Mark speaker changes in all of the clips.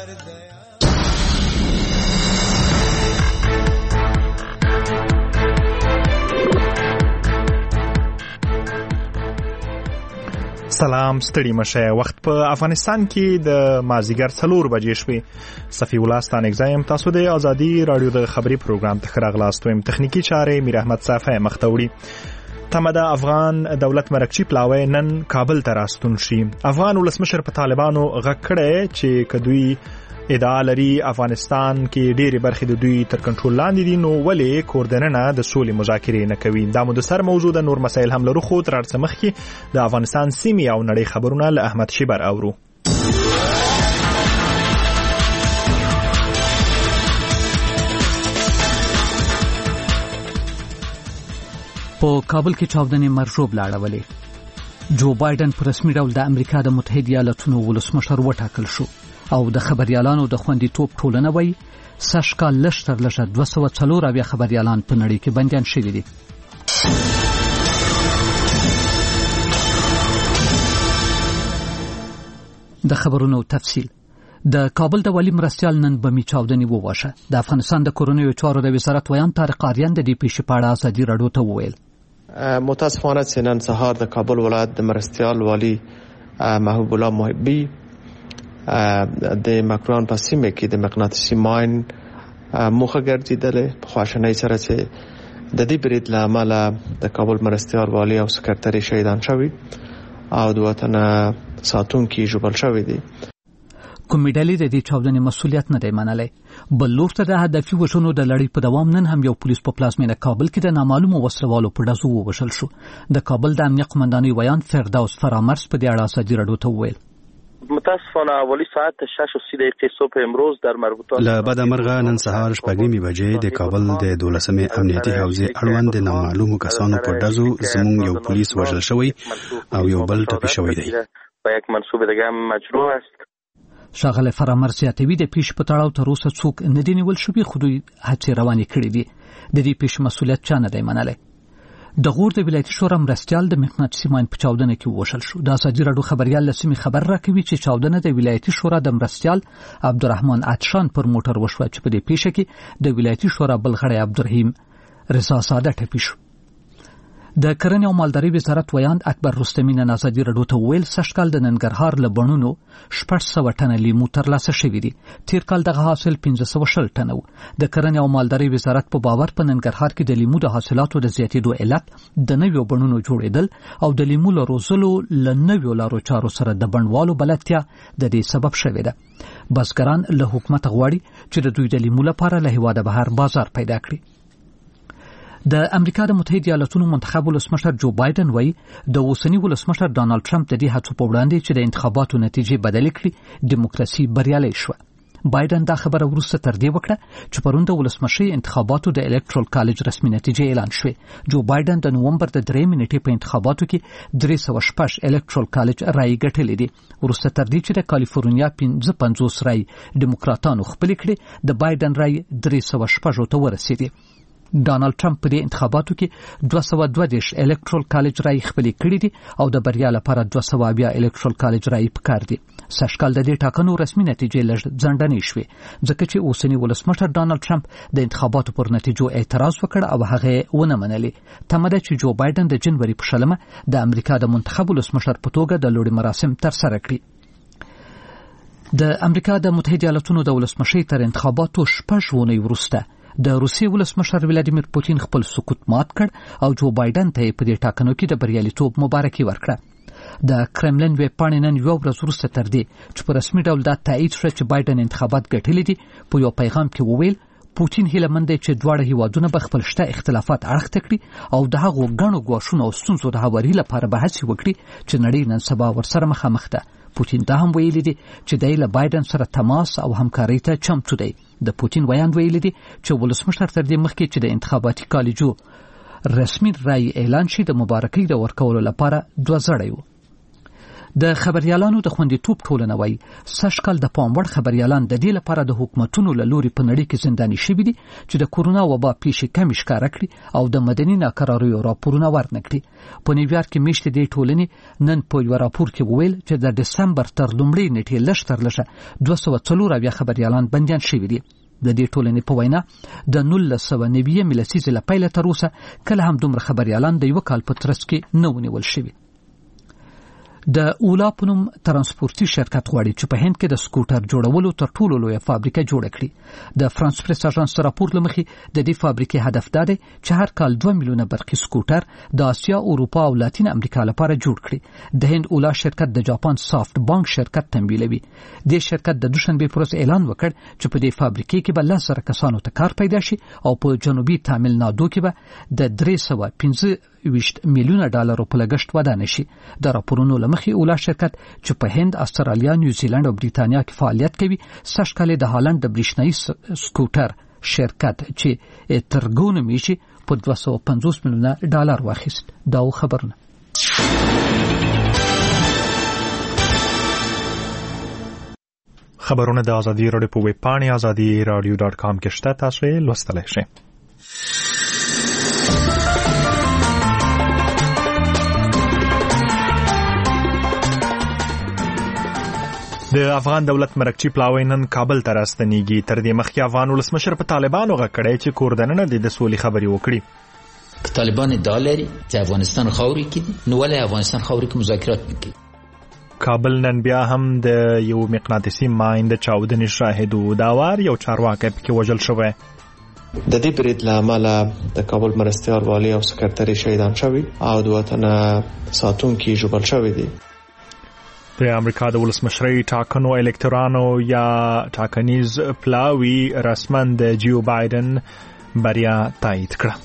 Speaker 1: سلام، ستړي مشه. وخت په افغانستان کې د مازیګر 4 بجې شوې. صفی الله ستانګزایم تاسو د ازادي رادیو د خبري پروګرام ته راغلاست. ويم تخنیکی چارې میر احمد صافی مختوړي. تمدا افغان دولت مرکچی پلاوی نن کابل ته راستون شي. افغان ولسمشر په طالبانو غږ کړی چې کدوې ادعا لري افغانستان کې ډېری برخې د دوی تر کنټرول لاندې دي، نو ولې کوردننه د سولې مذاکرې نه کوي؟ دا مو د سر موضوع د نور مسایل هم لرو، خو تر څه مخکې د افغانستان سیمې او نړۍ خبرونه له احمد شیبر اورو.
Speaker 2: په کابل کې چاودنې مرجوب لاړولې. جو بایدن په رسمي ډول د امریکا د متحده ایالاتونو ولسمشر وټاکل شو او د خبريالانو د خوندیتوب ټولنه وای سشکال لشتر لشه 204 بیا خبريالان په نړۍ کې بنديان شوي دي. د خبرونو تفصیل. د کابل د والی مرستيال نن بمی چاودنې وواشه. د افغانستان د کورونیو چارو د وزارت ویان طارق آریان د دې پیښې په اړه ازادي رادیو ته وویل.
Speaker 3: متاسفانه نن سهار د کابل ولایت د مرستيال والی محبوب الله محبی د مکران په سیمه کې د مقناطیسي ماین موخه ګرځیدله. په خواشنۍ سره چې د دې برید له امله د کابل مرستيال والی او سکرټري شهیدان شوي او د وطن ساتونکي جوړل شوي دي.
Speaker 2: کومې ډلې د دې چاودنې مسؤلیت نه دی منلی. بل لور ته د هدفي وژنو د لړۍ په دوام نن هم یو پولیس په پلازمینه کابل کې د نامعلومو وسلوالو په ډزو ووژل شو. د کابل د امنیه قومندانۍ ویان فردوس فرامرز په دې اړه ازادي رادیو ته وویل.
Speaker 4: متاسفانه اولی ساعت 6:30 صبح امروز در مربوطه
Speaker 5: له بدمرغه نن سهار 4:30 بجې د کابل د 12مې امنیتي حوزې اړوند نامعلومو کسانو په ډزو زموږ یو پولیس وژل شوی او یو بل ټپي شوی دی.
Speaker 4: و یک منصوب دیگه هم مجروح است.
Speaker 2: شاغله فرامرز یاتوی د پیښ په تړاو تر اوسه څوک نه دی نیول شوی، خو دوی هڅې روانې کړې دي. د دې پیښې مسؤلیت چا نه دی منلی. د غور د ولایتي شورا مرستيال د مقناطیسي ماین په چاودنه کې وشل شو. د ازادي رادیو خبريال لسمي خبر راکوي چې چاودنه د ولایتي شورا د مرستيال عبدالرحمن عطشان پر موټر وشوه چې په دې پیښه کې د ولایتي شورا بل غړی عبدالرحیم رضا ساده ټپي شو. د کرنې او مالدارۍ وزارت ویان اکبر رستمی نن ازادي رادیو ته ویل سږکال د ننګرهار له بڼونو 600 ټنه لیمو ترلاسه شوي دي. تیر کال دغه حاصل 1500 ټنه و. د کرنې او مالدارۍ وزارت په باور په ننګرهار کې د لیمو د حاصلاتو د زیاتېدو علت د نویو بڼونو جوړېدل او د لیمو له روزلو له نویو لارو چارو سره د بڼوالو بلدتیا د دې سبب شوې ده. بزګران له حکومت غواړي چې د دوی د لیمو لپاره له هیواده بهر بازار پیدا کړي. د امریکا د متحده ایالاتونو منتخب ولسمشر جو بایدن وایي د اوسنی ولسمشر ډانلډ ټرمپ د دې هڅو په وړاندې چې د انتخاباتو نتیجې بدلې کړي دیموکراسي بریالۍ شوه. بایدن دا خبره وروسته تر دې وکړه چې پرون د ولسمشرۍ انتخاباتو د الکترال کالج رسمي نتیجې اعلان شوې. جو بایدن د نومبر د 3 نیټې په انتخاباتو کې 306 الکترال کالج رای ګټلې دي. وروسته تر دې چې د کالیفورنیا 55 رای دیموکراتانو خپل کړي، د بایدن رای 306 ته ورسېدي. ډانلډ ټرمپ په دې انتخاباتو کې 222 الکترال کالج رای خپل کړي دي او د بریا لپاره 200 الکترال کالج رای پکار دي. سږکال د دې ټاکنو رسمي نتیجې لږ ځنډنې شوې ځکه چې اوسنی ولسمشر ډانلډ ټرمپ د انتخاباتو پر نتیجو اعتراض وکړ او هغه ونه منلې. تمه ده چې جو بایدن د جنوري په شلمه د امریکا د منتخب ولسمشر په توګه د لوړ مراسم تر سره کړي. د امریکا د متحده ایالاتونو د ولسمشۍ تر انتخاباتو 6 ونې وروسته د روسیې ولسمشر ولادیمیر پوتین خپل سکوت مات کړ او جو بایدن ته په دې ټاکنو کې د بریالیتوب مبارکي ورکړه. د کرملن ویب پاڼې نن یو ورځ وروسته تر دې چې په رسمي ډول دا تایید شو چې بایدن انتخابات ګټلي دي، په یو پیغام کې وویل پوتین هیله مند دی چې دواړه هیوادونه به خپل شته اختلافات اړخته کړي او د هغو غنو غواښونو او ستونزو د هواري لپاره به هڅې وکړي چې نړۍ نن سبا ورسره مخامخ ده. پوتین دا هم ویلي دي چې دی له بایدن سره تماس او همکارۍ ته چمتو دی. د پوتین ویان ویلي دي چې ولسمشر تر دې مخکې چې د انتخاباتي کالجو رسمي رای اعلان شي د مبارکۍ د ورکولو لپاره 2 زړی و. د خبريالانو د خوندیتوب ټولنه وایي سږکال د پام وړ خبريالان د دې لپاره د حکومتونو له لوري په نړۍ کې زنداني شوي دي چې د کورونا وبا پیښې کمې ښکاره کړي او د مدني ناکراریو راپورونه ورنکړي. په نیویارک کې میاشتې د ټولنې نن په یو راپور کې وویل چې د دسمبر تر لومړۍ نیټې لږ تر لږه 240 خبريالان بنديان شوي دي. د دې ټولنې په وینا د 1990 لسیزې له پیله تر اوسه کله هم دومره خبريالان د یو کال په ترڅ کې نه ونیول شوي. د اولا په نوم ترانسپورتي شرکت غواړي چې په هند کې د سکوټر جوړولو تر ټولو لویه فابریکه جوړه کړي. د فرانس پریس اژانس راپور لمخې د دې فابریکې هدف دا دی چې هر کال 2 میلیونه برقي سکوټر د آسیا، اروپا او لاتین امریکا لپاره جوړ کړي. د هند اولا شرکت د جاپان سافت بانک شرکت تمویلوي. د شرکت د دوشنبه پر ورځ اعلان وکړ چې په دې فابریکې کې به 10,000 کسانو ته کار پیدا شي او په جنوبي تامل نادو کې به د 315 میلیونه ډالرو په لګښت ودانه شي. د راپورونو لمخې اولا شرکت چې په هند، استرالیا، نیوزیلند او بریتانیا کې فعالیت کوي سږکال د هالند د برېښنايي سکوټر شرکت چې ترګونه میشي په 250 میلیونه ډالر واخیست. دا خبرونه
Speaker 1: خبرونه د ازادي راډیو په ویب پاڼې azadi.radio.com کې شته، تاسو یې لوستلی شئ. د افغان دولت مرکچی پلاوی نن کابل ته راستنیږي. تر دې مخکې افغان ولسمشر په طالبانو غږ کړی چې کوردننه د سولې خبرې وکړي.
Speaker 6: طالبان ادعا لري چې افغانستان خاورې کې دي، نو ولې افغانستان خاورې کې مذاکرات نه کوي؟
Speaker 1: کابل نن بیا هم د یو مقناطیسي ماین د چاودنې شاهد و. داوار یو چارواکی پکې وژل شوی.
Speaker 3: د دې برید له امله د کابل مرستیال والی او سکرټري شهیدان شوي او د وطن ساتونکي ژوبل شوي دي.
Speaker 1: د امریکا د ولسمشرۍ ټاکنو الکتورانو یا ټاکنیز پلاوی رسما د جیو بایدن بریا تایید کړه.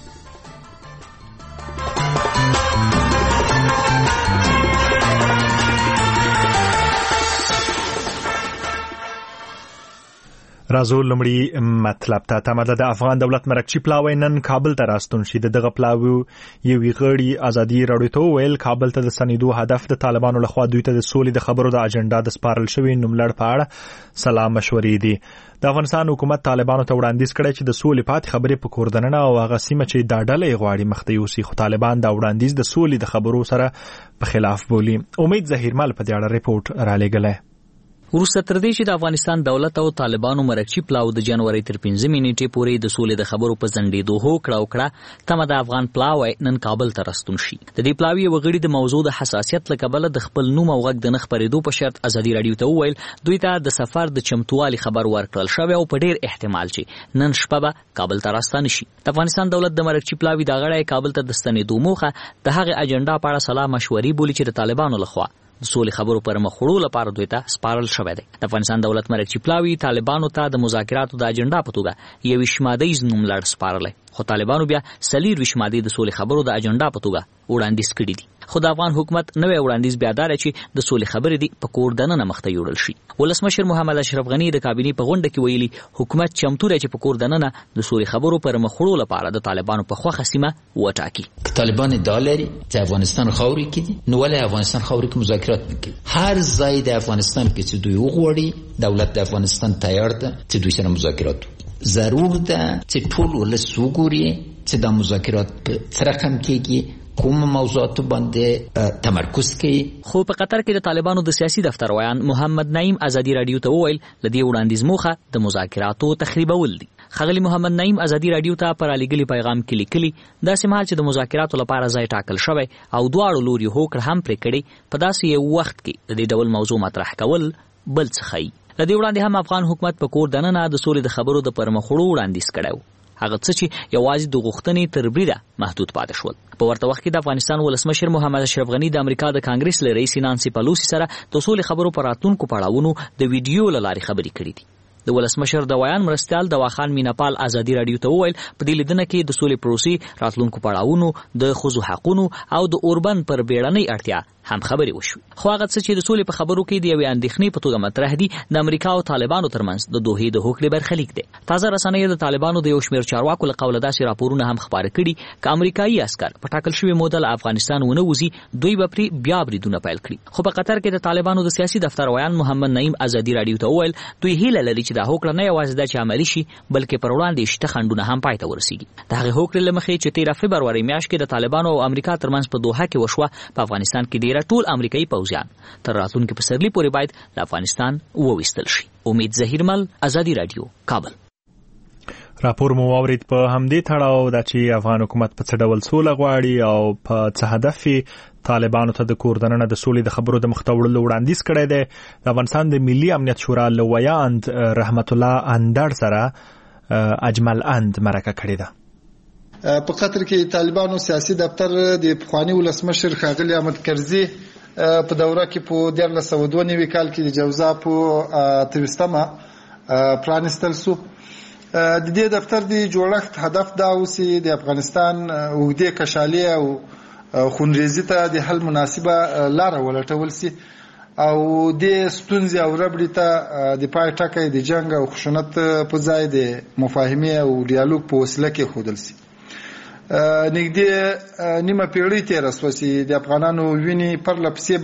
Speaker 1: راځو لمړی مطلب ته. تمه د افغان دولت مرکچی پلاوی نن کابل ته راستون شي. دغه پلاوی یو غړي ازادي راډیو ته ویل کابل ته د سنیدو هدف د طالبانو لخوا دوی ته د سولې د خبرو د اجنډا د سپارل شوی نوملړ په اړه سلام مشورې دي. د افغانستان حکومت طالبانو ته وړاندیز کړی چې د سولې پات خبرې په کوردننه او هغه سیمه چې دا ډلې غواړي مخته یوسي، خو طالبان دا وړاندیز د سولې د خبرو سره په خلاف بولي. امید ظهیرمل په دې اړه ریپورت را لېږلی.
Speaker 7: وروسته تر دې چې د افغانستان دولت او طالبانو مرکچی پلاو د جنوري تر 15 نیټې پورې د سولې د خبرو په ځنډېدو هوکړه تمه د افغان پلاوی نن کابل ته راستون شي. د دې پلاوی وګړي د موضوع د حساسیت له کبله د خپل نوم او غږ د نه خپرېدو په شرط ازادي راډیو ته وویل دوی ته د سفر د چمتووالي خبر ورکړل شوی او په ډیر احتمال چې نن شپه به کابل ته راستانه شي. د افغانستان دولت د مرکچی پلاوی د غړی کابل ته د ستنېدو موخه د هغې اجنډا په اړه سلا مشورې بولي چې د طالبانو لخوا د سولې خبرو پر مخ وړو لپاره دوی ته سپارل شوی دی. د افغانستان دولت مرکچی پلاوی طالبانو ته د مذاکراتو د اجنډا په توګه یو شمادیز نوملړ سپارلی، خو طالبانو بیا 40 شمادي د سولې خبرو د اجنډا په توګه وړاندیز کړي دي. خو د افغان حکومت نوې وړاندیز بیا دار چې د سولې خبرې دي په کوردننه مخته یوړل شي. ولسمشر محمد اشرف غنی د کابینې په غونډه کې ویلي حکومت چمتو دی چې په کوردننه د سولې خبرو پر مخ وړو لپاره د طالبانو په خوښه سیمه وټاکي.
Speaker 6: طالبان ادعا لري چې افغانستان خاورې کې دي، نو ولې افغانستان خاورې کې مذاکرات نه کوي؟ هر ځای د افغانستان کې چې دوی وغواړي دولت د افغانستان تیار ده چې دوی سره مذاکرات وکړي. ضرور ده چې ټول ولس وګوري چې دا مذاکرات په څه رقم کېږي، کوم موضوعات باندې تمرکز کوي.
Speaker 7: خو په قطر کې د طالبانو د سیاسي دفتر ویان محمد نعیم ازادي راډیو ته وویل لدې وړاندیز موخه د مذاکراتو تخریبول دي. خغلی محمد نعیم ازادي راډیو ته پر علیګلی پیغام کې لیکلي داسې مهال چې د مذاکراتو لپاره ځای ټاکل شوی او دواړو لوري هوکړه هم پرې کړې، په داسې یو وخت کې د دې ډول موضوع مطرح کول بل څه ښیي. له دې وړاندې هم افغان حکومت په کوردننه د سولې د خبرو د پرمخ وړو وړاندیز کړی، هغه څه چې یوازې د غوښتنې تر بریده محدود پاتې شول. په ورته وخت کې د افغانستان ولسمشر محمد اشرف غنی د امریکا د کانګرس له رئیس نانسی پلوسی سره د سولې خبرو پر راتلونکو پړاوونو د ویډیو له لارې خبرې کړې دي. د ولسمشر د ویان مرستیال دواخان میناپال ازادي راډیو ته وویل په دې لیدنه کې د سولې پروسې، راتلونکو پړاوونو، د ښځو حقونو او د اوربن پر بیړنۍ اړتیا هم خبرې وشوې. خو هغه څه چې د سولې په خبرو کې د یوې اندېښنې په توګه مطرح دي د امریکا او طالبانو ترمنځ د دوحې د هوکړې برخلیک دی. تازه رسنۍ د طالبانو د یو شمېر چارواکو له قوله داسې راپورونه هم خپاره کړي چې امریکایي عسکر په ټاکل شوې موده له افغانستان ونه وځي، دوی به پرې بیا بریدونه پیل کړي. خو په قطر کې د طالبانو د سیاسي دفتر ویان محمد نعیم ازادي راډیو ته وویل دوی هیله لري چې دا هوکړه نه یوازې دا چې عملي شي بلکې پر وړاندې شته خنډونه هم پای ته ورسیږي. د هغې هوکړې له مخې چې 13 فبروري میاشت کې د طالبانو او امریکا ترمنځ په دوحه کې وشوه، په افغانستان کې ډیره ټول امریکایي پوځیان تر راتلونکي پسرلي پورې باید د افغانستان وویستل شي. امید ظهیرمل، ازادي راډیو، کابل.
Speaker 1: راپور مو واورید. په همدې تړاو دا چې افغان حکومت په څه ډول سوله غواړي او په څه هدف طالبانو ته د کور دننه د سولې د خبرو د مخته وړلو وړاندیز کړی دی. د افغانستان د ملي امنیت شورا له ویاند رحمت الله اندړ سره اجمل اند مرکه کړې ده.
Speaker 8: په قطر کې طالبانو سیاسي دفتر د پخوانی ولسمشر ښاغلي احمد کرزي په دوره کې په 1992 کال کې د جوزا په 23 پرانستل شو. د دې دفتر د جوړښت هدف دا اوسي د افغانستان وګړي کشالي او خونریزي ته د حل مناسبه لار ولټول سي او د ستونزې او ربړې ته د پای ټکی د جنگ او خشونت په ځای د مفاهمه او ډیالوګ په وسیله کې خودل سي. نږدې نیمه پیړۍ تیر شوه چې د افغانانو ویني پر لپسې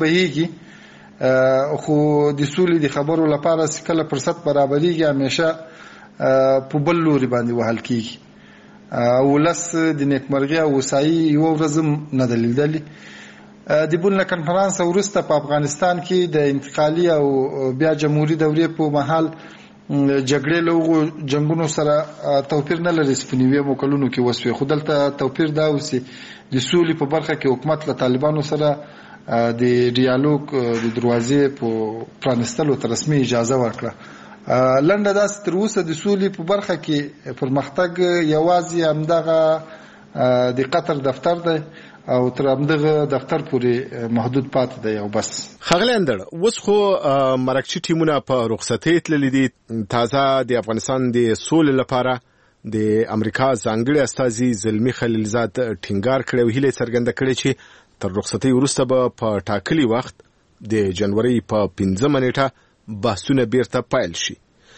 Speaker 8: بهیږي، خو د سولې د خبرو لپاره کله فرصت برابرېږي همیشه په بل لوري باندې وهل کیږي. ولس د نیکمرغي او وسایي یو ورځ نه دلیدلی. د بولنه کنفرانس وروسته په افغانستان کې د انتقالي او بیا جمهوریت دورې په محل جګړې له جنگونو سره توپیر نه لري. په نیوي موکلونو کې وسوي، خو دلته توپیر دا اوسي د سولې په برخه کې حکومت له طالبانو سره د ډیالوګ د دروازې په پرانستلو ته رسمي اجازه ورکړه. لنډه داسې تر اوسه د سولې په برخه کې پرمختګ یوازې همدغه د قطر دفتر دی او تر همدغه دفتر پورې محدود پاتې دی او بس.
Speaker 9: ښاغلی اندړ، اوس خو مرکچي ټیمونه په رخصتۍ تللي دي. تازه د افغانستان د سولې لپاره د امریکا ځانګړي استازي زلمي خلیلزاد ټینګار کړی او هیله څرګنده کړې چې تر رخصتۍ وروسته به په ټاکلي وخت د جنوري په 15 نیټه بحثونه بیرته پیل شي.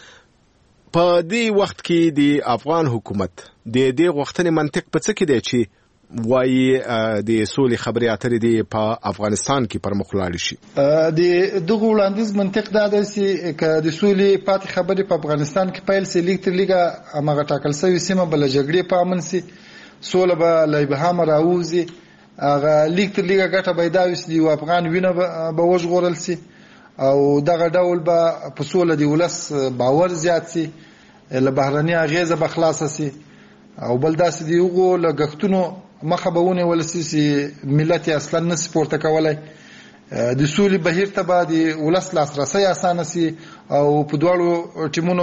Speaker 9: په دې وخت کې د افغان حکومت د دې غوښتنې منطق په څه کې دی چې وایي د سولې خبرې اترې دی په افغانستان کې پر مخ لاړ شي؟
Speaker 8: د دغه وړاندیز منطق دا دی چې که د سولې پاتې خبرې په افغانستان کې پیل سي، لیک تر لیکه هماغه ټاکل شوې سیمه بل جګړې په امن سي، سوله به له ابهام راوځي، هغه لیک تر لیکه ګټه به دا وي چې یو افغان وینه به وژغورل سي او دغه ډول به په سوله د ولس باور زیات سي، له بهرني اغیزه به خلاص سي او بل داسې دی یو لګښتونو مخه به ونیول سي چې ملت اصلا نه سپورته کولای. د سولې بهیر ته به د ولس لاسرسي اسانه سي او په دواړو ټیمونو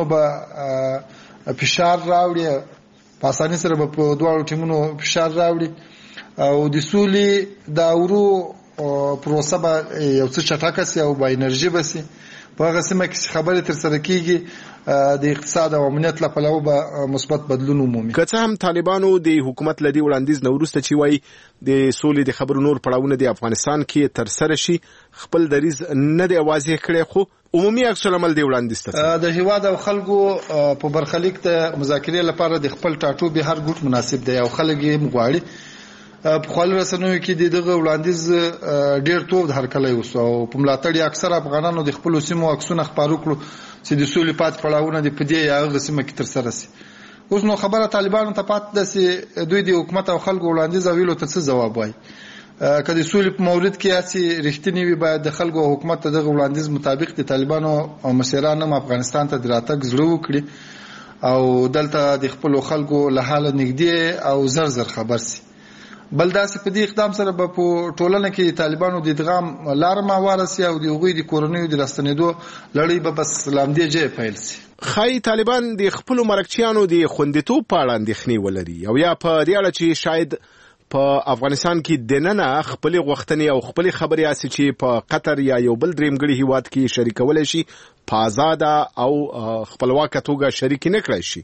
Speaker 8: به فشار راوړي، په اسانۍ سره به په دواړو ټیمونو فشار راوړي او د سولې د اورو پروسه به یو څه چټکه سي او با انرژي به سي. په هغه سیمه کې خبرې تر سره کیږي د اقتصاد او امنیت له پلوه به مثبت بدلون ومومي.
Speaker 9: که څه هم طالبانو د حکومت لدی وړاندیز نو وروسته چې وایي د سولې د خبرو نور پړاوونه د افغانستان کې تر سره شي خپل دریز نه دی واضح کړی، خو عمومي عکس العمل دی وړاندیز ته
Speaker 8: د هیواد او خلکو په برخلیک د مذاکرې لپاره د خپل ټاټو به هر ګوټ مناسب دی او خلک یې مغواړي. په خپل رسنیو کې دغه وړاندیز ډیر توپ هرکلی وسو او په ملاتړ اکثر افغانانو د خپل سیمو عکسونه خبرو کړو چې د سولې پات پړاوونه د پدې یا غسمه کې تر سره سي. اوس نو خبره طالبانو ته پات ده چې دوی د حکومت او خلکو وړاندیز ویلو ته څه جواب وایي. کله سولې په مورید کې اسی رښتینی وي باید د خلکو او حکومت ته دغه وړاندیز مطابق د طالبانو او مسیرانو افغانستان ته دراتګ زړه وکړي او دلته د خپل خلکو له حاله نږدې او زر خبر سي. بل داسې په دې اقدام سره به په ټولنه کې طالبانو د ادغام لار ماواره سي او د هغوی د کورنیو د راستنېدو لړۍ به بس لامدې جې پیل سي.
Speaker 9: خای طالبان د خپل مرکچیانو د خوندیتوب په اړه اندېښنې ولري او یا په دې اړه چې شاید په افغانستان کې دننه خپل غوښتنې او خپل خبرې اسي چې په قطر یا یو بل درېمګړي هیواد کې شریکول شي په آزاد او خپلواک توګه شریک نه کړی شي.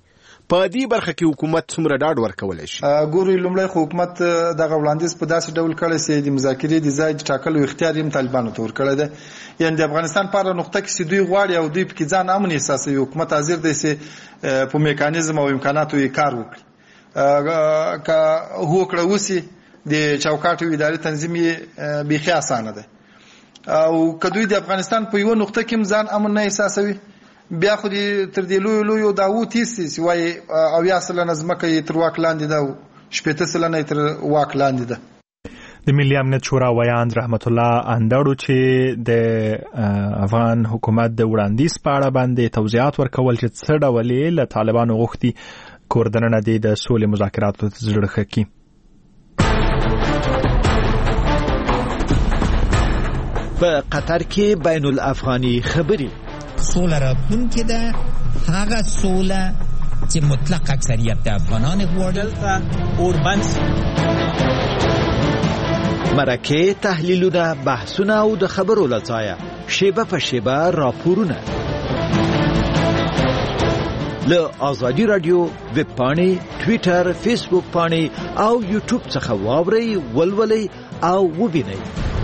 Speaker 9: په دې برخه کې حکومت څومره ډاډ ورکولای شي؟
Speaker 8: ګوري لومړی حکومت دغه وړاندیز په داسې ډول کړی چې د مذاکرې د ځای ټاکلو اختیار یې طالبانو ته ورکړی دی. یعنې د افغانستان په اړه نقطه کې چې دوی غواړي او دوی پکې ځان امن احساسوي، حکومت حاضر دی چې په میکانیزم او امکاناتو یې کار وکړي. که هوکړه وسي د چوکاټ اداري تنظیم یې بیخي اسانه ده، او که دوی د افغانستان په یو نقطه کې ځان امن نه احساسوي، بیا خو دې تر دې لویو دعوو تیسي چې وایي 80% ځمکه یې تر واک لاندې ده او 80% یې تر واک لاندې ده.
Speaker 1: د ملي امنیت شورا ویاند رحمت الله اندړو چې د افغان حکومت د وړاندیز په اړه باندې توضیحات ورکول چې څه ډول له طالبانو غوښتي کوردننه دي د سولې مذاکراتو ته زړه ښه کړي.
Speaker 10: په قطر کې بین الافغاني خبري
Speaker 11: سوله راتلونکې ده، هغه سوله چې مطلق اکثریت د افغانان غواړي.
Speaker 10: مرکه تحلیلونه، بحثونه او د خبرو لځایه شیبه په شیبه راپورونه له آزادی رادیو ویب پاڼې، ټویټر، فیسبوک پاڼې او یوټیوب څخه واورئ، ولولئ او وبینئ.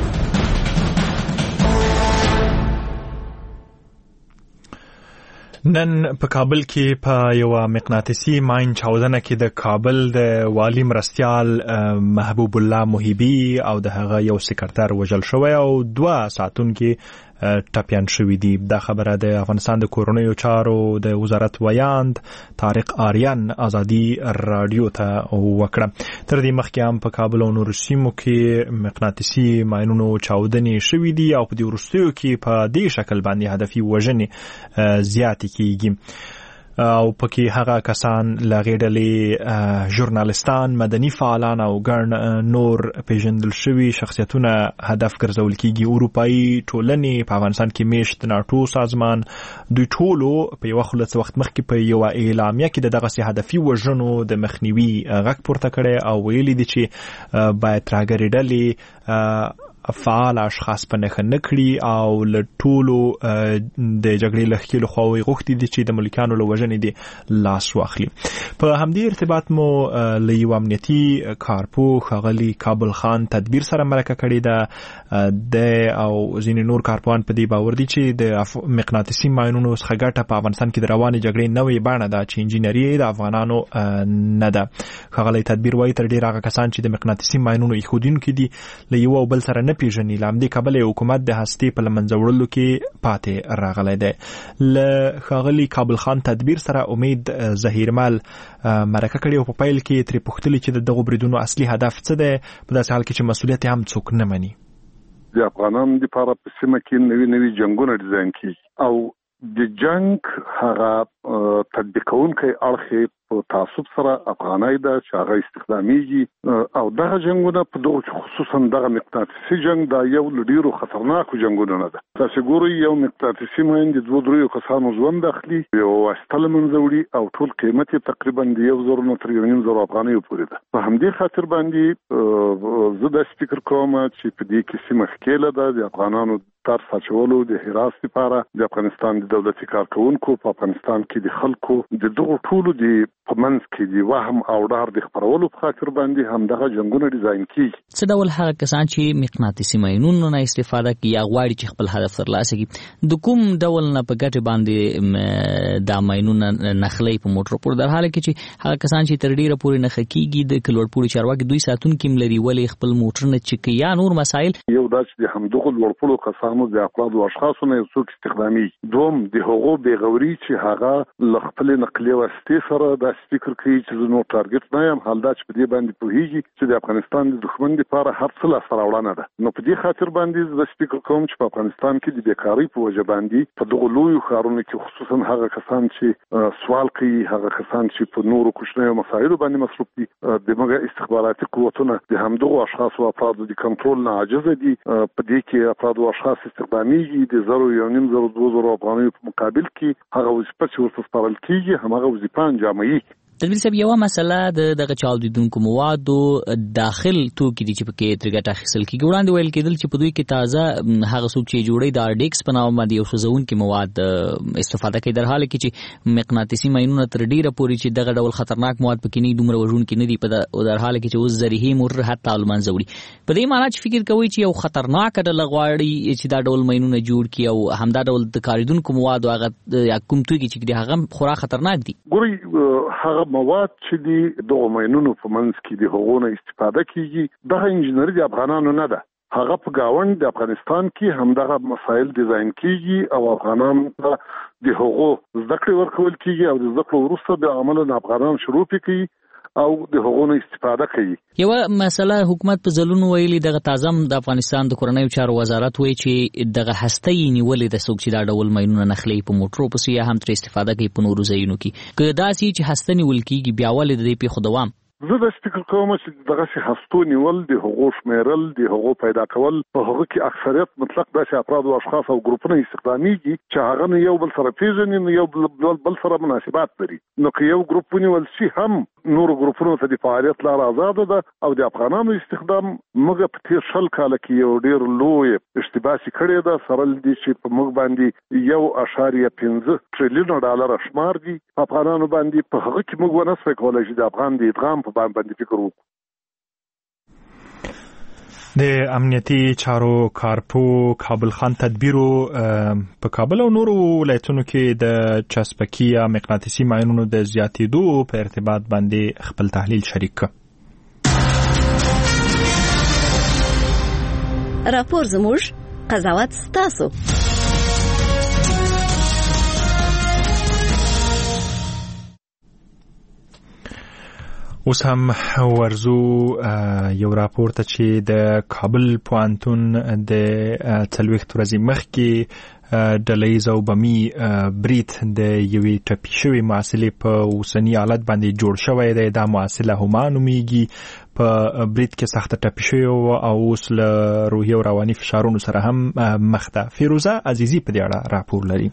Speaker 1: نن په کابل کې په یو مقناطیسي ماین چاودنه کې د کابل د والی مرستیال محبوب الله محبی او د هغه یو سکرټر وژل شوی او 2 ساعتونکې ټپیان شوی دي. دا خبره د افغانستان د کورونیو چارو د وزارت ویاند طارق آریان آزادي رادیو ته وکړه. تر دې مخکې هم په کابل او نورو سیمو کې مقناطیسي ماینونو چاودنې شوی دي او په دې وروستیو کې په دې شکل باندې هدفي وژنې زیاتې کیږي او پکې هغه کسان لغې ډلې ژورنالستان، مدني فعالان او ګڼ نور پیژندل شوي شخصیتونه هدف ګرځول کیږي. اروپایي ټولنې په افغانستان کې میشت ناټو سازمان دوی ټولو په یو وخت مخکې په یو اعلامیه کې دغه هدفي وژنو د مخنیوي غږ پورته کړی او ویلي دي چې باید ترهګرې ډلې فعال اشخاص په نښه نه کړي او له ټولو د جګړې له ښکېلو خواوې غوښتي دي چې د ملکیانو له وژنې دې لاس واخلي. په همدې ارتباط مو له یو امنیتي کارپوه ښاغلي کابل خان تدبیر سره مرکه کړې ده. د او ځینې نور کارپوهان په دې باور دي چې د مقناطیسي ماینونو څخه ګټه په افغانستان کې د روانې جګړې نوې بڼه ده چې انجینري د افغانانو نه ده. ښاغلی تدبیر وایي تر ډېره هغه کسان چې د مقناطیسي ماینونو ایښودونکي دي له یو او بل سره نه پیژني. له همدې کبله حکومت د هستې په له منځه وړلو کې پاتې راغلی دی. له ښاغلي کابل خان تدبیر سره امید ظهیرمل مرکه کړې او په پیل کې ترې پوښتلي چې د دغو بریدونو اصلي هدف څه دی په داسې حال کې چې مسؤلیت هم څوک نه مني.
Speaker 12: د افغانانو لپاره په سیمه کې نوي جنګونه ډیزاین کیږي او د جنگ هغه تطبیقونکي اړخ په تعصب سره افغانای ده چې هغه استخداميږي او دغه جنگونه په دغه خصوصا دغه مقناطیسي جنگ دا یو ډیرو خطرناکو جنگونه نه ده. تاسو ګورئ یو مقناطیسي ماین د 2-3 کسانو ژوند اخلي، یو واستل منځوړي او ټول قیمت تقریبا د 1,000 تر 1,500 افغانۍ پورې ده. په همدې خاطر باندې زه د فکر کوم چې په دې کې سیمه ښکېله ده د افغانانو تر ساتلو د حراس لپاره د افغانستان د دولتي کارکونکو په افغانستان کې د خلکو د دغه ټولو د پمنځ کې د وهم او ډار د خبرولو په خاطر باندې هم دغه جنگونه ډیزاین کیږي.
Speaker 7: څه ډول هغه کسان چې مقناطیسي ماینونو نه استفاده کوي یا غواړي چې خپل هدف ترلاسه کړي د کوم ډول نه په ګټه باندې د ماینونو نخلي په موټر پور در حال کې چې هغه کسان چې تر ډیره پورې نخ کیږي د کلوړپوري چارواکي دوی ساتون کې ملري ولې خپل موټر نه چکی یا نور مسایل
Speaker 12: یو دا چې همدغه لوړپورو کسانو د افراد او اشخاصو نه څوک استخدامي دوم د هغو بیغوري چې هغه لخپل نقلیه واسطه سره د فکر کوي چې نو ټارګټ نه یم حال دا چې په دې باندې پوهیږي چې د افغانستان د دښمن لپاره هر څه لا سره وړاندې ده. نو په دې خاطر باندې د فکر کوم چې په افغانستان کې د بیکاری په وجه باندې په دغه لوی خارونو کې خصوصا هغه کسان چې سوال کوي، هغه کسان چې په نورو کوچنیو مسایلو باندې مصروف دي، دغه استخباراتي قوتونه د همدغه اشخاص او افرادو د کنټرول نه عاجز دي. په دې کې افراد او اشخاص استخداميږي د 1,500 افغانۍ په مقابل کې هغه وظیفه چې ورته سپارل کیږي هم هغه وظیفه انجاموي.
Speaker 7: تدبیر صاحب یو مسله دغه چاودیدونکو موادو داخل توکي دي چې پکې ترګټه اخیستل کیږي وړاندې ویل کېدل چې په دوی کې تازه هغه څوک چې جوړي د ارډیکس په نامه باندې یو سوزونکي مواد استفاده کوي در حال کې چې مقناطیسي ماینونه تر ډیره پورې چې دغه ډول خطرناک مواد پکې نه دومره وژونکي نه دي په در حال کې چې اوس زریحي مر حتی المنځوري په دې معنی چې فکر کوي چې یو خطرناک ډول غواړي چې دا ډول ماینونه جوړ کړي او همدا ډول د کاریدونکو مواد هغه کوم توکي چې دي هغه خورا خطرناک دي.
Speaker 12: ګوري هغه مواد چې دي د ماینونو په منځ کې د هغونه استفاده کیږي د انجنیری د افغانانو نه ده. هغه په گاوند د افغانستان کې همدغه مسایل ډیزاین کیږي او افغانان د هغو ذکر ورکول کیږي او د ذکر وروسته د عمل د افغانان شروع کوي او د هغونو استفاده کوي.
Speaker 7: یو مسله حکومت په ځلونو ویلي دغه تازم د افغانستان د کورنیو چارو وزارت وایي چې دغه هستي نیولې د څوک چې دا ډول ماینونه نخلي په موټرو پسې یا هم تر استفاده کوي په نورو ځایونو کې که دا سي چې هسته نیول کیږي بیا ولې د دې په خدوام
Speaker 12: زه د فکر کوم چې دغه شي هستو نیول د هغو شمیرل د هغو پیدا کول په هغه کې اکثریت مطلق د افراد او اشخاص او ګروپونو استخداميږي چې هغه نه یو بل سره پیژني نه یو بل سره مناسبات لري. نو که یو ګروپ ونیول شي هم نور ګروپونو ته د فعالیت لپاره آزاد ده او د افغانانو استخدام موږ په تیر شل کال کې یو ډیر لوی اشتباه کړی ده سره د چې په موږ باندې 1.5 تریلیون ډالر شمار دي افغانانو باندې په هغه کې موږ ونه سوي کولای چې د افغان د ادغام باندې فکر وکړو.
Speaker 1: د امنیتي چارو کارپو کابل خان تدبیرو په کابل او نورو ولایتونو کې د چسپکي یا مقناطیسي ماینونو د زیاتېدو په ارتباط باندې خپل تحلیل شریک کړ.
Speaker 13: راپور زموږ قضاوت ستاسو.
Speaker 1: اوس هم ورزو یو راپور ته چې د کابل پوهنتون د 40 ورځې مخکې ډلهییز او بمي برید د یوې ټپي شوې محصلې په اوسني حالت باندې جوړ شوی دی. دا محصله هما نومیږي په برید کې سخته ټپي شوې او اوس له روحي او رواني فشارونو سره هم مخ ده. فیروزه عزیزی په دې اړه راپور لري.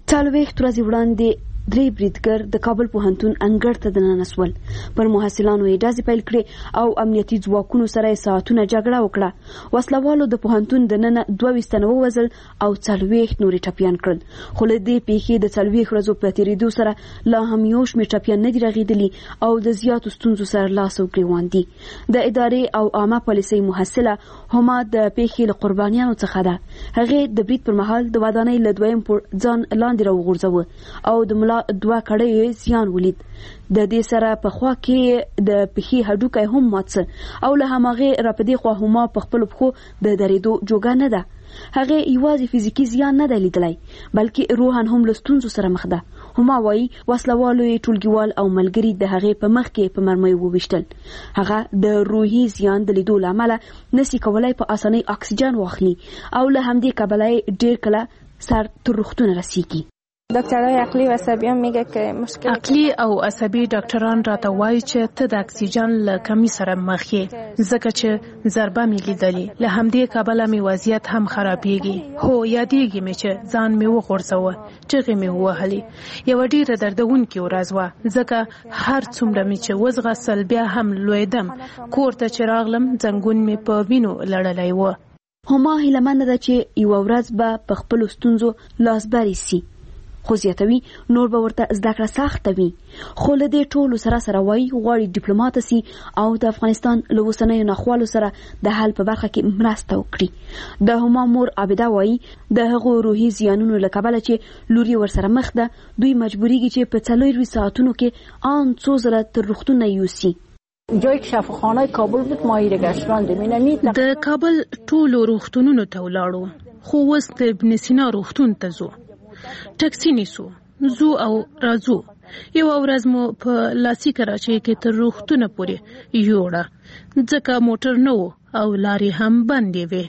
Speaker 14: 40 ورځې وړاندې درې بریدګر د کابل پوهنتون انګړ ته دننه پر محصلانو یې ډزې پیل کړې او امنیتي ځواکونو سره ساعتونه جګړه وکړه. وسلوالو د پوهنتون دننه 22 تنه ووژل او 40 نورې ټپیان کړل. خو له دې پیښې د 40 ورځو په تېرېدو سره لا هم یو شمېر ټپیان نه دي رغېدلي او د زیاتو ستونزو سره لاس او ګریوان دي. د ادارې او عامه پالیسۍ محصله هما د پیښې له قربانیانو څخه ده. هغې د برید پر مهال د ودانۍ له دویم ځان لاندې راوغورځوه او د دوه کړۍ زیان ولید. د دې سره په خوا کې د پښې هډوکی هم مات او له هماغه را پدې خوا هما په خپل پخو د درېدو جوګه نه ده. هغه یوازې فزیکی زیان نه دی لیدلی بلکې روحاً هم له ستونزو سره مخ ده. هما وایي وسلوالو یې ټولګیوال او ملګري د هغې په مخ کې په مرمیو وویشتل. هغه د روحي زیان د لیدو له امله نسي کولای په اسانۍ اکسیجن واخلي او له همدې کبله ډېر کله سر تر روغتون رسیږي.
Speaker 15: دکترای عقلی و عصبی هم میگه که مشکل عقلی او عصبی ډاکټران راته وایي چې ته د اکسیجن له کمی سره مخ یې ځکه چې ضربه مې لیدلې له همدې کبله مې وضعیت هم خرابېږي. هو یادېږي مې چې ځان مې وغورځوه چغې مې ووهلې. یوه ډېره دردونکې ورځ وه ځکه هر څومره مې چې وځغستل بیا هم لوېدم. کور ته چې راغلم زنګون مې په وینو لړلی و.
Speaker 14: هما هیلهمنده ده چې یوه ورځ به په خپلو ستونزو لاسبري سي. خو زیاتوي نور به ورته زده کړه سخته وي. خو له دې ټولو سره وایي غواړي ډیپلوماټ سي او د افغانستان له اوسنیو ناخوالو سره د حل په برخه کې مرسته وکړي. د هما مور عابده وایي د هغو روحي زیانونو له کبله چې لور یې ورسره مخ ده دوی مجبوریږي چې په 4 ساعتونو کې ان څو ځله تر روغتون یوسي.
Speaker 16: جایی که شفاخانه کابل بود ما یې گشتراندیم.
Speaker 15: د کابل ټولو روغتونونو ته ولاړو خو اوس د ابن سینا روغتون ته ځو. ټکسي نیسو زو او راځو. یو ورځ مو په لاسي کراچۍ کې تر روغتونه پورې یوړه ځکه موټر نه و او لارې هم بندې وې.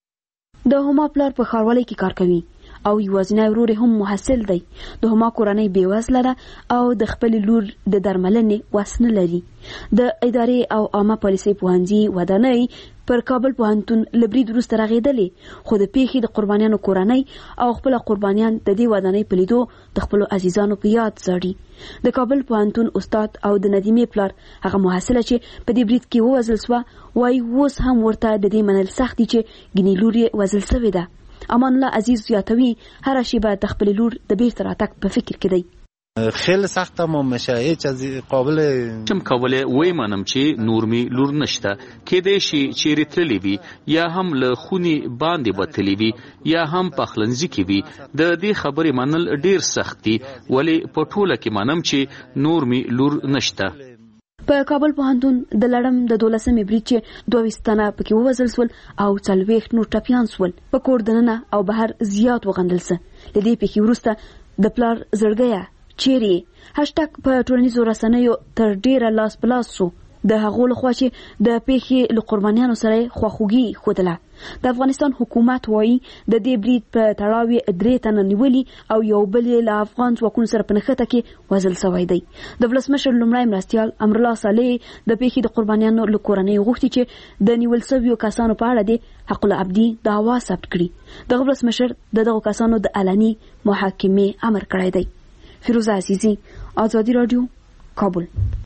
Speaker 14: د هما پلار په ښاروالۍ کې کار کوي او یوازینی ورور هم محصل دی. د هما کورنۍ بېوزله ده او د خپل لور د درملنې وس نه لري. د ادارې او عامه پالیسۍ پوهنځي ودانۍ پر کابل پوهنتون لبرید وروسته رغېدلې، خو د پیښې د قربانیانو کورنۍ او خپل قربانیان د دې ودانۍ په لیدو د خپل عزیزانو په یاد زړي. د کابل پوهنتون استاد او د ندیمې پلار هغه محصله چې په دې برید کې ووژل سوه وایي اوس هم ورته د دې منل سخت دي چې ګنې لور یې وژل سوې ده. امان الله عزیز زیاتوي هره شیبه د خپلې لور د بیرته راتګ په فکر کې دی.
Speaker 17: خیلی سخته ممشه هیچ از قابل
Speaker 18: چم کوله وای منم چې نور می لور نشته کېدې شي چیرې تللی وي یا هم له خونی باندې بتلی وي یا هم پخلنځي کې وي. د دې خبرې منل ډیر سخت دي ولی په ټوله کې منم چې نور می لور نشته.
Speaker 14: په کابل پوهنتون د لړم د 12مې برید چې 22 تنه پکې ووژل سول او 40 نور ټپیان سول، په کور دننه او بهر زیات وغندل سه. له دې پیښې وروسته د پلار زړګیه چیرې هاشټګ په ټولنیزو رسنیو تر ډیره لاس په لاس شو. د هغو لخوا چې د پیښې له قربانیانو سره خواخوږي ښودله. د افغانستان حکومت وایي د دې برید په تړاو 3 تنه نیولي او یو بل یې له افغان ځواکونو سره په نښته کې وژل سوی دی. د ولسمشر لومړی مرستیال امرالله صالح د پیښې د قربانیانو له کورنۍ غوښتي چې د نیول سویو کسانو په اړه د حق العبدي دعوا ثبت کړي. دغه ولسمشر دغه کسانو د علني محاکمې امر کړی دی. فیروزه عزیزی، آزادی رادیو، کابل.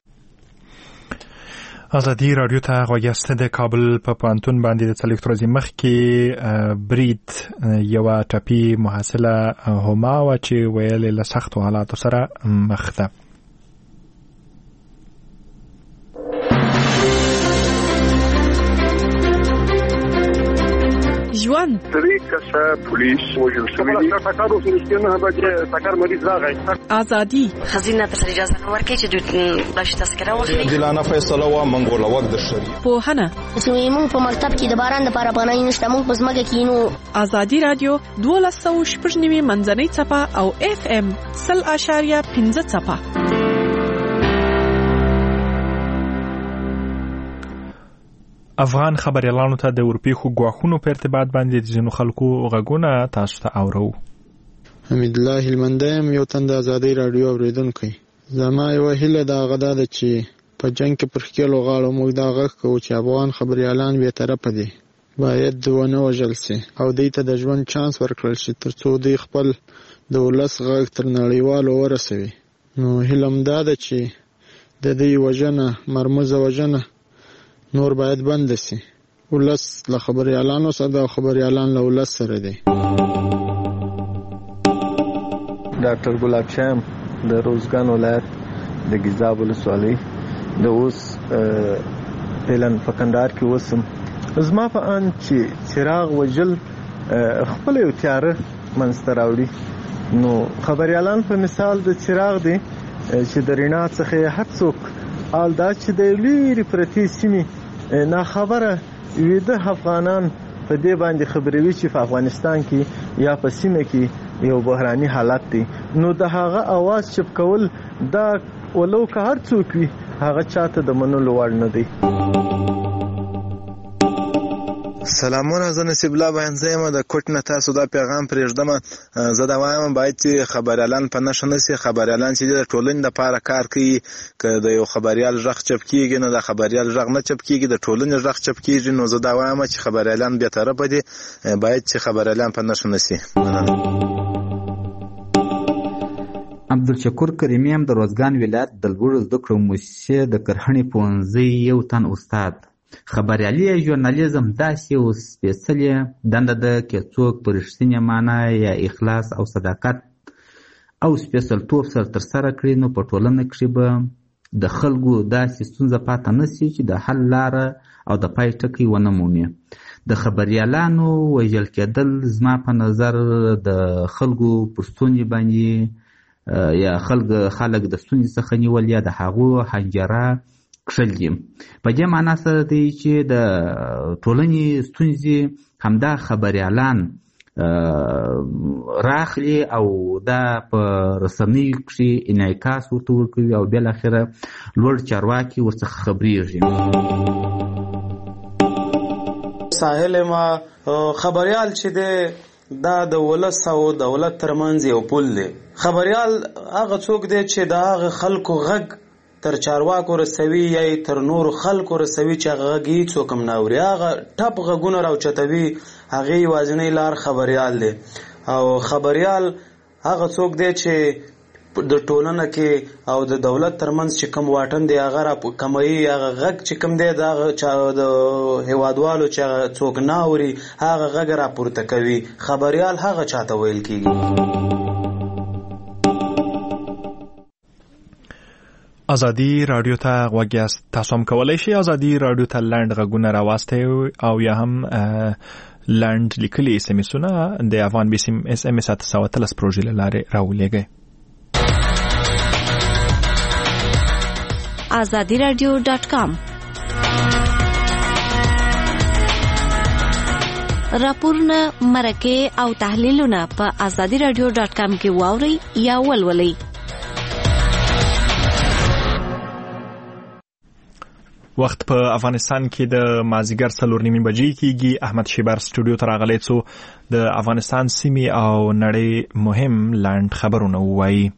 Speaker 1: آزادی رادیو ته غوږ د کابل په پوهنتون باندې د 4 ورځې مخکې برید یوه ټپي محصله هما وه چې ویل له سختو حالاتو سره مخ ده.
Speaker 19: ژوند
Speaker 12: درې کسه پولیس وژل شوي دي. ټکر وسو نه بجې ټکر مریض راغی.
Speaker 19: ازادي
Speaker 13: خزینه ته اجازه نه ورکړي چې دوی بلش تذکره واخلي.
Speaker 20: دلانه فیصله وا منګول وخت د شری
Speaker 19: پوهنه
Speaker 21: موږ په مکتب کې د باران لپاره پناه نشته، موږ په ځمکه کې نو.
Speaker 19: ازادي رادیو 12.9 منځنۍ څپه او FM 0.5 څپه.
Speaker 1: افغان خبريالانو ته د اورپیخو ګواښونو په ارتباط باندې د ځینو خلکو غږونه تاسو ته اورو.
Speaker 22: حمید الله هلمندیم، یو تن د آزادۍ رادیو اوریدونکی. زما یو هیله دا غدا ده چې په جنگ کې پر خپل غاړو موږ دا غږ کوو چې افغان خبريالان به طرفه دي، باید ونه وژل شي او دوی ته د ژوند چانس ورکړل شي ترڅو دوی خپل د ولس غږ تر نړیوالو ورسوي. نو هیلم دا ده چې د دې وژنه مرموزه وژنه نور باید بند شي. ولس له خبريالانو سره او خبريالان له ولس سره دي.
Speaker 3: ډاکټر ګلاب شام د روزګان ولایت د ګیزاب ولسوالۍ د اوس اعلان فکندار کې وسم. زما په ان چې چراغ وجل خپل یو تیار منستر راوړي، نو خبريالان په مثال د چراغ دي چې د رڼا څخه هر څوک آل دا چې د لوی پرتی سیمه نه خبره ویده افغانان په دې باندې خبروي چې په افغانستان کې یا په سیمه کې یو بحراني حالت دی. نو د هغه आवाज چپ کول دا ولو که هر څوک وي هغه چاته د منلو وړ نه دی.
Speaker 23: سلامونه، زه نصیب الله باندې یم د کوټ نه تاسو دا پیغام پرېږدم. زه دا وایم باید چې خبريالان په نشه نشي. خبريالان چې د ټولنې لپاره کار کوي، که د یو خبريال ژغ چپ کیږي نه د خبريال ژغ نه چپ کیږي، د ټولنې ژغ چپ کیږي. نو زه دا وایم چې خبريالان به طرفه دي، باید چې خبريالان په نشه نشي.
Speaker 24: عبدالشکور کریمی هم د روزګان ولایت د لوړو زده کړو مؤسسې د کرهڼې پوهنځي یو تن استاد. خبريالي ژورنالیزم داسې یو سپېڅلې دنده ده چې څوک په رښتینې معنا یا اخلاص او صداقت او سپېڅلتوب سره ترسره کړي، نو په ټولنه کې به د خلکو داسې ستونزه پاته نه شي چې د حل لاره او د پای ټکی ونه مومي. د خبريالانو وژل کېدل زما په نظر د خلکو پر ستونزې باندې یا خلک د ستونزې څخه نیول یا د هغو حنجره کښل دي. په دې معنا سره دی چې د ټولنې ستونزې همدا خبريالان راخلي او دا په رسنیو کې انعکاس ورته ورکوي او بل اخره لوړ چارواکي ورڅخه خبريږي.
Speaker 25: ساحل ما خبريال چې دی دا د ولس او دولت ترمنځ یو پل دی. خبريال هغه څوک دی چې د هغه خلکو غږ تر چارواکو رسوي یا تر نور خلکو رسوي چې هغه غږی څوک هم نه اوري، هغه ټپ غږونه راوچتوي، هغه یوازینی لار خبريال دی. او خبريال هغه څوک دی چې د ټولنه کې او د دولت ترمنځ چې کوم واټن دی هغه را کموي، هغه غږ چې کوم دی د هیوادوالو چې څوک نه اوري هغه غږ را پورته کوي. خبريال هغه چاته ویل کیږي.
Speaker 1: ازادي رادیو ته غوږ یاست. تاسو هم کولی شئ ازادي رادیو ته لنډ غږونه راواستئ او یا هم لنډ لیکلي اس ام اسونه د افغان بیسیم اس ام اس 713 پروژې له لارې راولېږئ.
Speaker 2: azadiradio.com راپورونه، مرکې او تحلیلونه په azadiradio.com کې واورئ یا ولولئ.
Speaker 1: وخت په افغانستان کې د مازیګر 4:30 بجې کېږي. احمد شیبر سټوډیو ته راغلی څو د افغانستان سیمې او نړۍ مهم لاند خبرونه ووایي.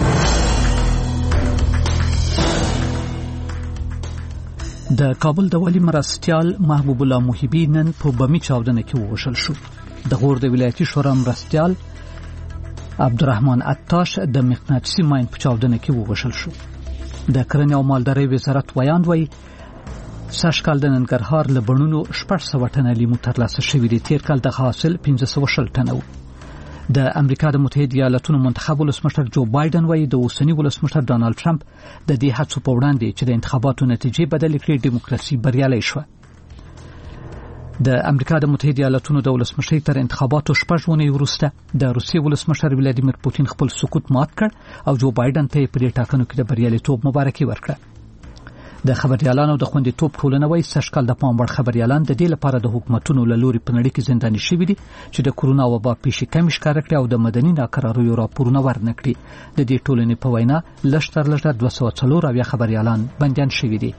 Speaker 4: د کابل د والي مرستیال محبوب الله محبی نن په بمی چاودنه کې ووژل شو. د غور د ولایتي شورا مرستیال عبدالرحمن عطاش د مقناطیسي ماین په چاودنه کې ووژل شو. د کرنې او مالدارۍ وزارت وایي سږ کال د ننګرهار له بڼونو 600 ټنه لیمو ترلاسه شوي دي. تیر کال د حاصل 1560 ټنه و. د امریکا د متحده ایالاتونو منتخب ولسمشر جو بایدن وایي د اوسنی ولسمشر ډانلډ ټرمپ د دې هڅو په وړاندې چې د انتخاباتو نتیجې بدلې کړي دیموکراسي بریالۍ شوه. د امریکا د متحده ایالاتونو د ولسمشر تر انتخاباتو 6 ورځې وروسته د روسیې ولسمشر ولادیمیر پوتین خپل سکوت مات کړ او جو بایدن ته په دې ټاکنو کې د بریالیتوب مبارکي ورکړه. د خبريالانو د خوندیتوب ټولنه وایي سږ کال د پام وړ خبريالان د دې لپاره د حکومتونو له لوري په نړۍ کې زنداني شوي دي چې د کورونا وبا پیښې کم ښکار کړي او د مدني ناکراریو راپورونه ورنکړي. د دې ټولنې په وینا لږ تر لږه 240 خبريالان بنديان شوي دي.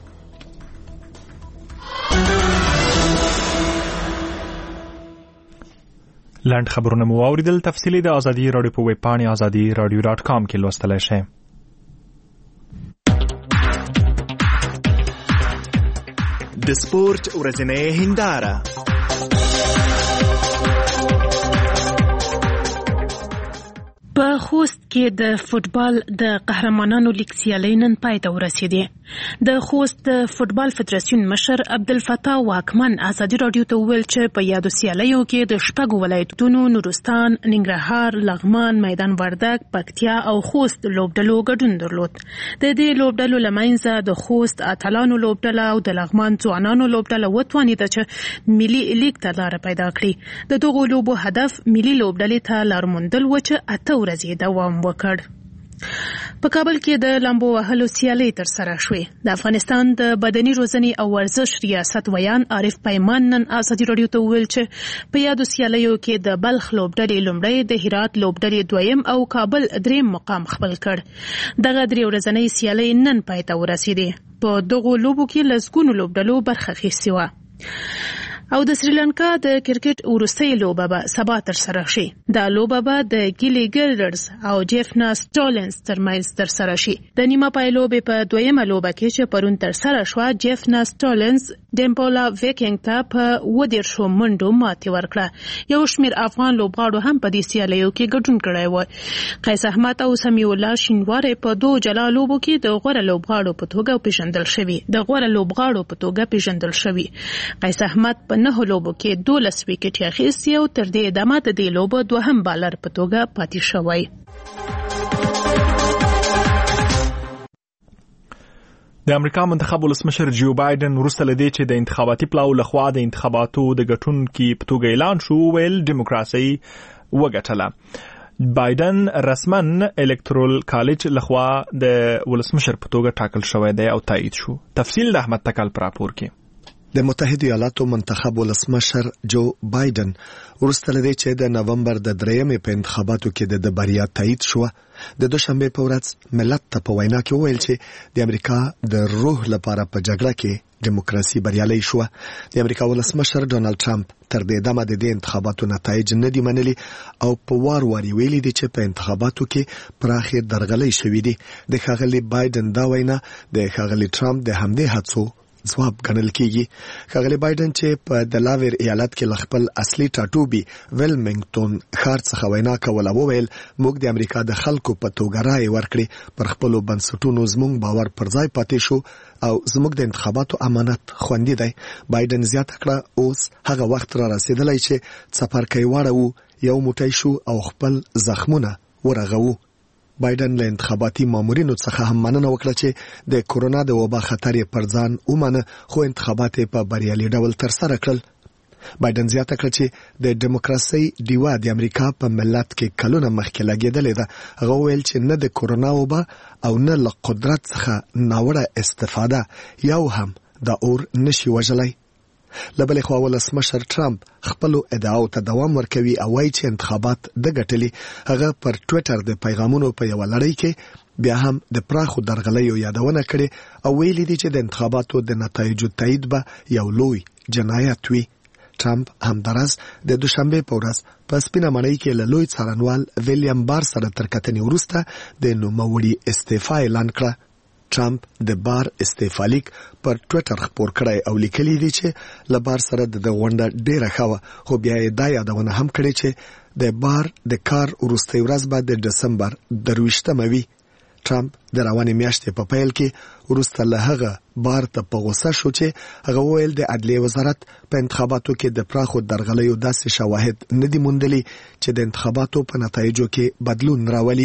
Speaker 1: لاند خبرونه مو اوریدل. تفصیلی د ازادي رادیو په ویب پاڼه azadiradio.com کې لوستلای شئ. د سپورت ورځنۍ هنداره.
Speaker 15: په خوست کې د فوتبال د قهرمانانو لیګ سیالۍ نن پای ته ورسېدې. د خوست د فوتبال فدراسیون مشر عبدالفتاح واکمن ازادي رادیو ته وویل چې په یادو سیالیو کې د 6 ولایتونو نورستان، ننګرهار، لغمان، میدان وردګ، پکتیا او خوست لوبډلو ګډون درلود. د دې لوبډلو لمنځه د خوست اتلانو لوبډله او د لغمان ځوانانو لوبډله وتوانیده چې ملي لیګ ته لار پیدا کړي. د دغو لوبو هدف ملي لوبډلې ته لار موندل و چې 8 ورځې دوام وکړ. په کابل کې د لامبو وهلو سیالۍ تر سره شوې. د افغانستان د بدني روزنې او ورزش ریاست ویان عارف پیمان نن ازادي رادیو ته وویل چې په یادو سیالیو کې د بلخ لوبډلې لومړی، د هرات لوبډلې دویم او کابل دریم مقام خپل کړ. دغه درې ورځنۍ سیالۍ نن پای ته ورسېدې. په دغو لوبو کې لسګونو لوبډلو برخه اخیستې وه. او د سریلانکا د کرکټ وروستۍ لوبه به سبا تر سره شي. دا لوبه به د ګیلی ګیلډرز او جیفنا سټالنز ترمنځ تر سره شي. د نیمه پای لوبې په دویمه لوبه کې چې پرون تر سره شوه، جیفنا سټالنز ډیمپولا ویکینګ ته په 20 منډو ماتې ورکړه. یو شمېر افغان لوبغاړو هم په دې سیالیو کې ګډون کړی و. قیس احمد او سمیع الله شینواری په 2 جلا لوبو کې د غوره لوبغاړو په توګه پیژندل شوي. قیس احمد په 9 لوبو کې 12 وکټ اخیستي او تر دې دمه د دې لوبو دوهم بالر په توګه پاتې شوی.
Speaker 1: د امریکا منتخب ولسمشر جو بایدن وروسته لدی چې د انتخاباتي پلاو لخوا د انتخاباتو د ګټونکو په توګه اعلان شو، ویل دیموکراسي وګټله. بایدن رسمن الکترال کالج لخوا د ولسمشر په توګه ټاکل شوی دی او تایید شو. تفصیل د احمد تکل پر راپور کې.
Speaker 5: د متحده ایالاتو منتخب ولسمشر جو بایدن وروسته لدی چې د نومبر د 3 په انتخاباتو کې د بریا تایید شو د دوشنبه په ورځ ملت ته په وینا کې وویل چې د امریکا د روح لپاره په جګړه کې دیموکراسي بریالي شو. د امریکا ولسمشر ډونالد ټرمپ تر دې دمه د انتخاباتو نتایج نه دی منلي او په وار ویلي دي چې په انتخاباتو کې پراخه درغلۍ شوې دي. د ښاغلي بایدن دا وینا د ښاغلي ټرمپ د همدې هڅو ځواب ګڼل کیږي. ښاغلي بایدن چې په دلاویر ایالت کې خپل اصلي ټاټوبي ویلمنګټون ښار څخه وینا کوله وویل موږ د امریکا د خلکو په توګه رائے ورکړي پر خپل بنسټونو زموږ باور پر ځای پاتې شو او زموږ د انتخاباتو امانت خوندي دی. بایدن زیاته کړه اوس هغه وخت را رسیدلی چې څپرکی واړو یو موټی شو او خپل زخمونه ورغوو. بایدن له انتخاباتي مامورینو څخه هم مننه وکړه چې د کورونا د وبا خطر پر ځان ومنه خو انتخابات په بریالي ډول تر سره کړل. بایدن زیاته کړه چې د دیموکراسي دیوا د امریکا په ملت کې کلونه مخکې لګیدلې ده. هغه ویل چې نه د کورونا وبا او نه له قدرت څخه ناوړه استفاده یو هم د اور نشي وژلی. لبلې خو ولسمشر ټرمپ خپل ادعاو ته دوام ورکوي او وايي چې انتخابات د ګټلې. هغه پر ټوئیټر د پیغامونو په یو لړۍ کې بیا هم د پراخو درغلیو یادونه کړې او ویلي دي چې د انتخاباتو د نتایجو تایید به یو لوی جنایت وي. ټرمپ همدارس د دوشنبه په ورځ په سپینه مړۍ کې له لوی څارنوال ویلیام بار سره تر کتنې وروسته د نوموړي استعفا اعلان کړه. ټرمپ د بار استعفا لیک پر ټوئیټر خپور کړی او لیکلی دی چې له بار سره د غونډه ډیره ښه خو بیا یې دا یادونه هم کړې چې د بار د کار وروستۍ ورځ به د ډسمبر 23 وي. ټرمپ د روانې میاشتې په پیل کې وروسته له هغه بار ته په غوسه شو چې هغه ویل د عدلیې وزارت په انتخاباتو کې د پراخو درغلیو داسې شواهد نه دي موندلي چې د انتخاباتو په نتایجو کې بدلون راولي.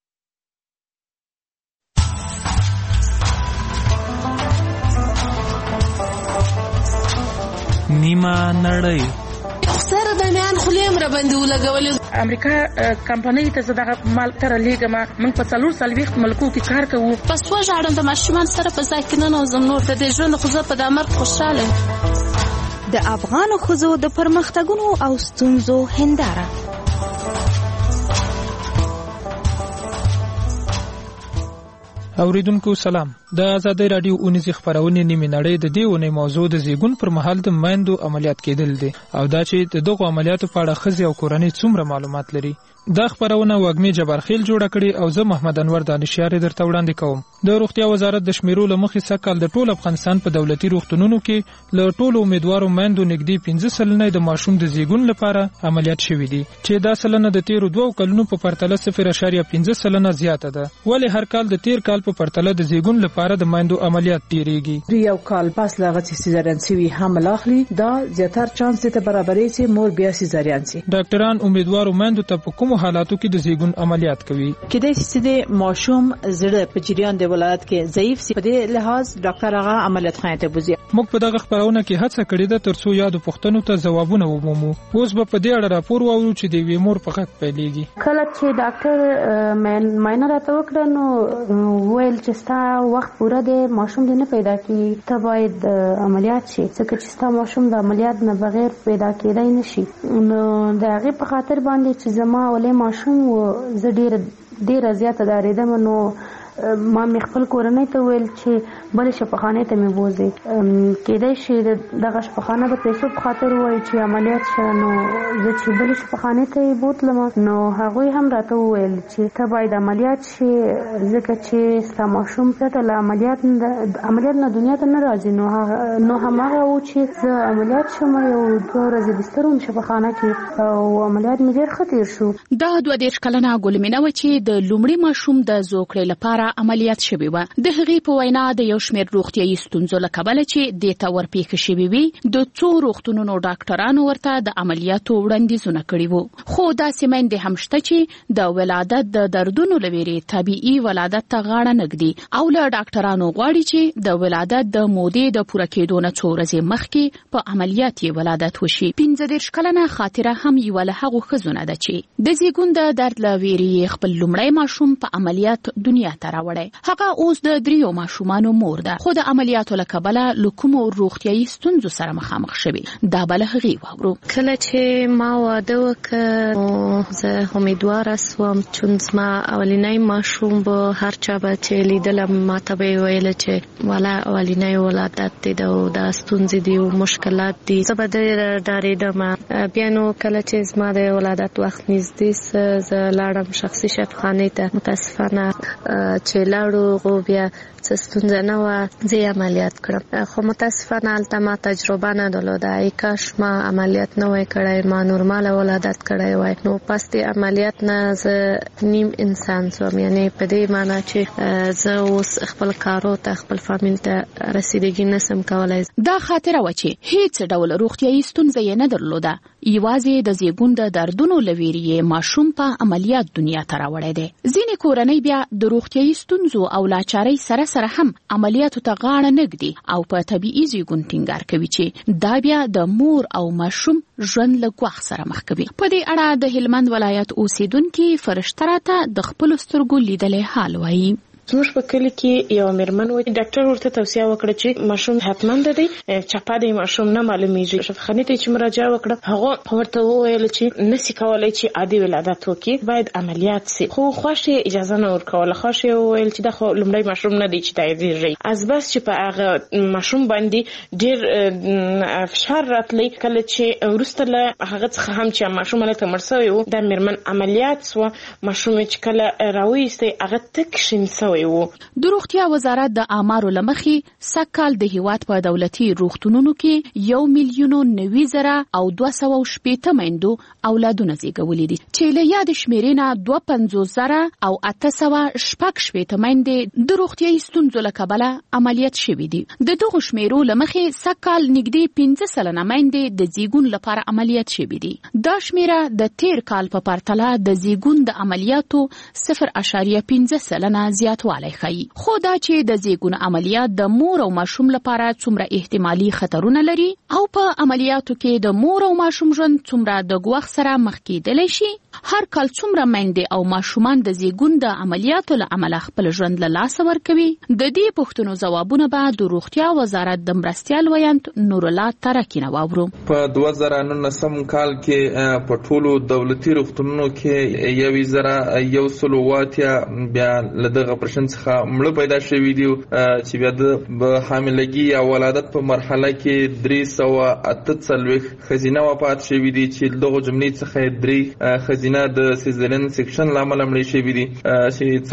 Speaker 6: نیمه نړۍ
Speaker 8: سره د میان خلیم را باندې ولګولې.
Speaker 15: امریکا کمپنۍ ته زداغه مال تر لېګما موږ په 4 ملکو کې کار کوو.
Speaker 8: پس وژاړم د ماشومان سره په ځای کې نه نوزم نور د دې ژوند خو زه په دمر خوشاله.
Speaker 2: د افغان ښځو د پرمختګونو او ستونزو هنداره.
Speaker 6: اوریدونکو سلام. د آزادۍ رادیو اونیزي خبرونه نیمه نړۍ د دې ونې موضوع د زیږون پر مهال د میندو عملیات کېدل دي او دا چې دغه عملیاتو په اړه خزي او کورنۍ څومره معلومات لري. دا خبرونه وګمې جبارخیل جوړ کړي او زه محمد انور دانشیار درته وړاندې کوم. د روغتیا وزارت د شمیرو لمخې سکهال د ټول افغانستان په دولتي روغتونونو کې له ټولو امیدوارو میندو نږدې 15% د ماشوم د زیږون لپاره عملیات شوي دي چې دا سلنه د تیرو 2 کلونو په پرتله 0.5% زیاته ده. ولې هر کال د تیر کال په پرتله د زیږون لپاره د میندو عملیات ډیریږي؟
Speaker 16: یو کال پس لاغه چې سیزارین سوي حمل اخلي دا زیاتره چانس ته برابرې چې مور بیا سیزارین سي.
Speaker 6: ډاکټران امیدوارو میندو ته په کوم حالاتو کې د زیږون عملیات کوي؟
Speaker 16: کله چې د ماشوم زړه په جریان د ولادت کې ضعیف سي په دې لحاظ ډاکټر هغه عملیات خانه ته بوزي.
Speaker 6: موږ په دغه خبرونه کې هڅه کړې ده ترڅو یادو پوښتنو ته ځوابونه ومومو. اوس به په دې اړه راپور واورو چې د وی مور په غږ پیلېږي.
Speaker 9: کله چې ډاکټر ماینه راته وکړه نو ویل چې ستا وخت پوره دی ماشوم دې نه پیدا کیږي ته باید عملیات شي ځکه چې ستا ماشوم د عملیات نه بغیر پیدا کېدای نشي. نو د هغې په خاطر باندې چې زما ولې ماشوم زه ډېره زیاته ډارېدم نو ما مې خپل کورنۍ ته ویل چې بلې شفاخانې ته مې بوځئ کېدای شي دغه شفاخانه د پیسو په خاطر ووایي چې عملیات شه نو زه چې بلې شفاخانې ته یې بوتلم نو هغوی هم راته وویل چې ته باید عملیات شې ځکه چې ستا ماشوم پرته له عملیات نه دنیا ته نه راځي. نو هماغه و چې زه عملیات شم یو 2 ورځې بستر وم شفاخانه کې او عملیات مې ډېر ښه تېر شو.
Speaker 11: دا 22 کلنه ګلمینه وه چې د لومړي ماشوم د زوکړې لپاره عملیات شوی و. د هغې په وینا د یو شمېر روغتیایي ستونزو له کبله چې دې ته ورپېښې شوې وي د څو روغتونونو ډاکټرانو ورته د عملیاتو وړاندیزونه کړي وو. خو داسې میندې هم شته چې د ولادت د دردونو له ویرې طبیعي ولادت ته غاړه نه ږدي او له ډاکټرانو غواړي چې د ولادت د مودې د پوره کېدو نه څو ورځې مخکې په عملیات یې ولادت وشي. 15 کلنه خاطره هم یوه له هغو ښځو نه ده چې د زیږون د درد له ویرې خپل لومړی ماشوم په عملیات دنیا ته راوړی. هغه اوس د 3 ماشومانو مور ده، خو د عملیاتو له کبله له کومو روغتیایي ستونزو سره مخامخ شوې. دا به له هغې واورو.
Speaker 9: کله چې ما واده وکړ زه امیدواره سوم چون زما اولینی ماشوم به هر چا به چې لیدلم ماته به یې ویله چې والا اولینی ولادت دی او دا ستونزې دي او مشکلات دي. زه به ډېره ډارېدم. بیا نو کله چې زما د ولادت وخت نږدې سه زه لاړم شخصي شفاخانې ته. متاسفانه چې لاړو غو بیا څه ستونزه نه وه، زه یې عملیات کړم. خو متاسفانه هلته ما تجربه نه درلوده. ای کاش ما عملیات نه وای کړی، ما نورماله ولادت کړی وای. نو پس د عملیات نه زه نیم انسان سوم، یعنی په دې معنی چې زه اوس خپل کارو ته خپل فامیل ته رسیدګي نسم کولای.
Speaker 11: دا خاطره و چې هیڅ ډول روغتیایي ستونزه یې نه درلوده، یوازې د زیږون د دردونو له ویرې ماشوم په عملیات دنیا ته راوړی دی. ځینې کورنۍ بیا د روغتیایي ستونزو او لاچارۍ سره هم عملیاتو ته غاړه نږدي او په طبیعي زیږون ټینګار کوي چې دا بیا د مور او ماشوم ژوند له ګواښ سره مخ کوي. په دې اړه د هلمند ولایت اوسیدونکي فرشته راته د خپلو سترګو لیدلی حال وایي.
Speaker 7: زموږ په کلی کې یو میرمن و، ډاکټر ورته توصیه وکړه چې ماشوم حتمند دی، چپه دی ماشوم نه معلومیږي. شفاخانې ته چې مراجعه وکړه هغه ورته وویل چې نسی کولای چې عادي ولادت وکړي، باید عملیات سي. خو خوښه اجازه نه ورکوله. خوښه وویل چې دا خو لومړی ماشوم نه دی چې دا یې از بس چې په هغه ماشوم باندې ډېر فشار راتلی. کله چې وروسته له هغه څخه هم چې ماشوم هلته مړ سوی و، دا میرمن عملیات سوه. ماشوم چې کله راویستی هغه تک شین سوی.
Speaker 11: د روغتیا وزارت د آمارو لمخې سږکال د هیواد په دولتي روغتونونو کې 1,09,260 میندو اولادونه زیږولي دي، چې له یاد شمیرې نه 52,000 او 860 میندې د روغتیایي ستونزو له کبله عملیات شوي دي. د دغو شمیرو لمخې سږکال نږدې 15 سلنه میندې د زیږون لپاره عملیات شوي دي. دا شمیره د تیر کال په پرتله د زیږون د عملیاتو 0.15 سلنه زیات والی خي. خو دا چې د زیږون عملیات د مور او ماشوم لپاره څومره احتمالي خطرونه لري او په عملیاتو کې د مور او ماشوم ژوند څومره د ګواښ سره مخ کېدلی شي، هر کال څومره میندې او ماشومان د زیږون د عملیاتو له امله خپل ژوند له لاسه ورکوي، د دې پوښتنو ځوابونه به د روغتیا وزارت د مرستیال ویاند نورالله ترکی نه واورو.
Speaker 10: په 2019 کال کې په ټولو دولتي روغتونونو کې 1,180 بیا له دغه پرشن څخه مړه پیدا شوي دي چې بیا د حاملګي یا ولادت په مرحله کې 348 ښځینه وفات شوي دي، چې دغه جملې څخه 3 ښځینه د سیزرین سیکشن له امله مړې شوي دي، چې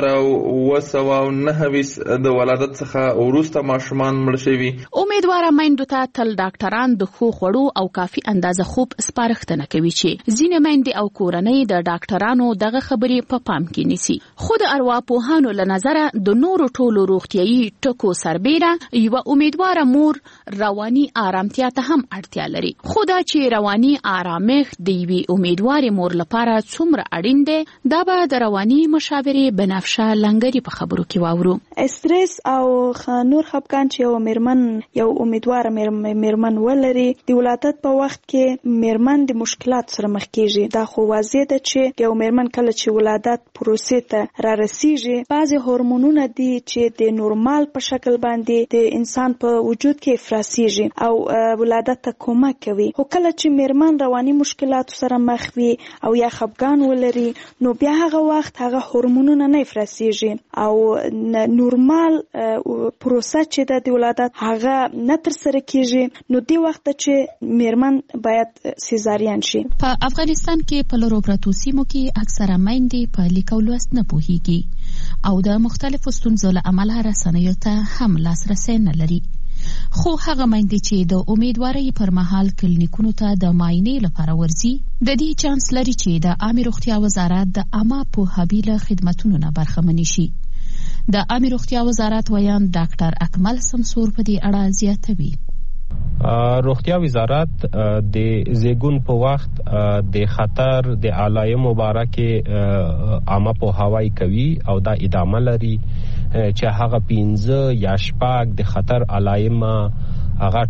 Speaker 10: 4,929 د ولادت څخه وروسته ماشومان مړ شوي.
Speaker 11: امیدواره میندو ته تل ډاکټران د ښو خوړو او کافي اندازه خوب سپارښتنه کوي چې ځینې میندې او کورنۍ د ډاکټرانو دغه خبرې په پام کې نیسي. خو د ارواپوهانو له نظره د نورو ټولو روغتیایي ټکو سربیره یوه امیدواره مور رواني آرامتیا ته هم اړتیا لري. خو دا چې رواني آرامښت د یوې امیدوارې مور لپاره څومره اړین دی، دا به د رواني مشاورې بنفشه لنګري په خبرو کې واورو.
Speaker 14: استرس او نور خپګان چې یو امیدواره میرمن ولري، د ولادت په وخت کې میرمن د مشکلات سره مخ کیږي. دا خو واضح ده چې یو میرمن کله چې ولادت پروسې ته را رسیږي، بعضی هورمونونه دي چې د نورمال په شکل باندې د انسان په وجود کې افرازیږي او ولادت ته کومک کوي. خو کله چې میرمن رواني مشکلات سره مخ وي او یا خپګان ولري، نو بیا هغه وخت هغه هورمونونه نه افرازیږي او نورمال پروسه چې د ولادت هغه نه تر سره کیږي. نو دی وخت چې میرمن باید سیزارین شي.
Speaker 11: په افغانستان کې په لرو پرتو سیمو کې اکثره میندې په لیک او لوست نه پوهیږي او د مختلفو ستونزو له امله رسنیو ته هم لاسرسی نه لري. خو هغه میندې چې د امیدوارۍ پر مهال کلینیکونو ته د معاینې لپاره ورځي، د دې چانس لري چې د عامه روغتیا وزارت د عامه پوهاوي له خدمتونو نه برخمن شي. د عامه روغتیا وزارت ویاند ډاکټر اکمل سمسور په دې اړه زیاتوي.
Speaker 17: روغتیا وزارت د زیږون په وخت د خطر د علایمو باره عامه پوهاوی کوي او دا ادامه لري چې هغه 15 یا 6 د خطر علایم هغه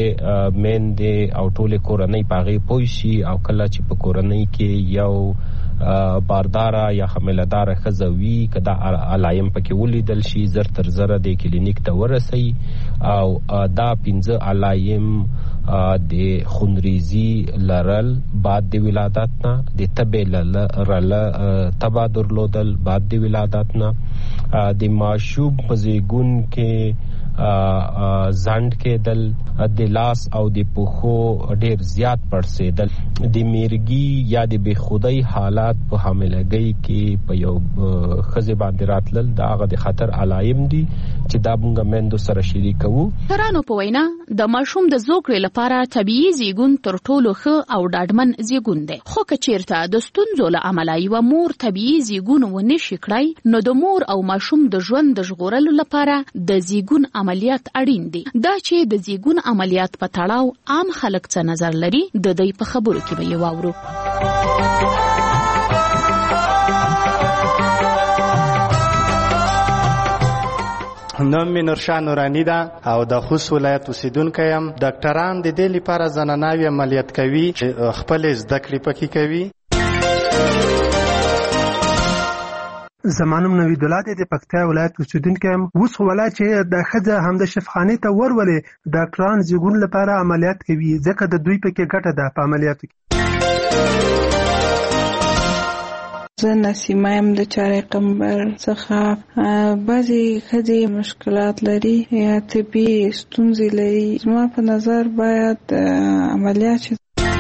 Speaker 17: ټول میندې او ټول کورنۍ په هغې پوه شي او کله چې په کورنۍ کې یو بارداره یا حامله‌دار ښځه وي که دا علایم پکې ولیدل شي زر تر زره د کلینیک ته ورسئ او دا 15 علایم د خونریزي لرل بعد د ولادت نه د تبه تبه درلودل بعد د ولادت نه د ماشوم په زیږون کې زند کېدل د لاس او د پښو ډیر زیات پړسېدل د میرګي یا د بخودي حالات په حاملګۍ کې په یو ښځه باندې راتلل دا هغه د خطر علایم دي چې دا موږ مندو سره شریکو.
Speaker 11: ترانو په وینا د ماشوم د زوکړې لپاره طبيعي زیږون تر ټولو ښه او ډاډمن زیږون دی. خو که چیرته د ستونزو له امله یو مور طبيعي زیږون ونه شي کړای نو د مور او ماشوم د ژوند د ژغورلو لپاره د زیږون عملیات اړین دي. دا چې د زیږون عملیات په تړاو عام خلک څه نظر لري د دوی په خبرو کې به یې واورو.
Speaker 12: نوم می نورشاه نورانی ده او د خوست ولایت اوسیدونکی یم. ډاکټران د دې لپاره زناناوي عملیات کوي چې خپل زده کړې پکې کوي.
Speaker 13: زمانم نوید الله د پکتیا ولایت اوسیدونکی یم. اوس ولایت چې د ښځه هم د شفاخانې ته ورولې ډاکټران زیږون لپاره عملیات کوي ځکه د دوی پکې ګټه ده په عملیاتو کې.
Speaker 18: زه نسیمه یم د چارې قمبر څخه. بعضې ښځې مشکلات لري یا طبي ستونزې لري. زما په نظر باید عملیات شي.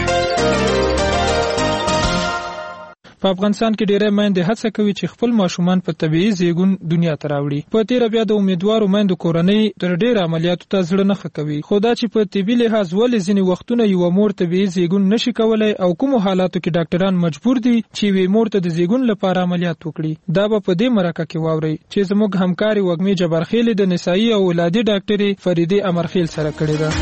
Speaker 6: په افغانستان کې ډېری میندې هڅه کوي چې خپل ماشومان په طبیعي زیږون دنیا ته راوړي. په تیره بیا د امیدوارو میندو کورنۍ تر ډېره عملیاتو ته زړه نه ښه کوي. خو دا چې په طبي لحاظ ولې ځینې وختونه یوه مور طبیعي زیږون نشي کولی او کومو حالاتو کې ډاکټران مجبور دي چې یوې مور ته د زیږون لپاره عملیات وکړي دا به په دې مرکه کې واورئ چې زموږ همکارې وږمې جبارخیلې د نسایي او ولادي ډاکټرې فریدې امرخیل سره کړې ده.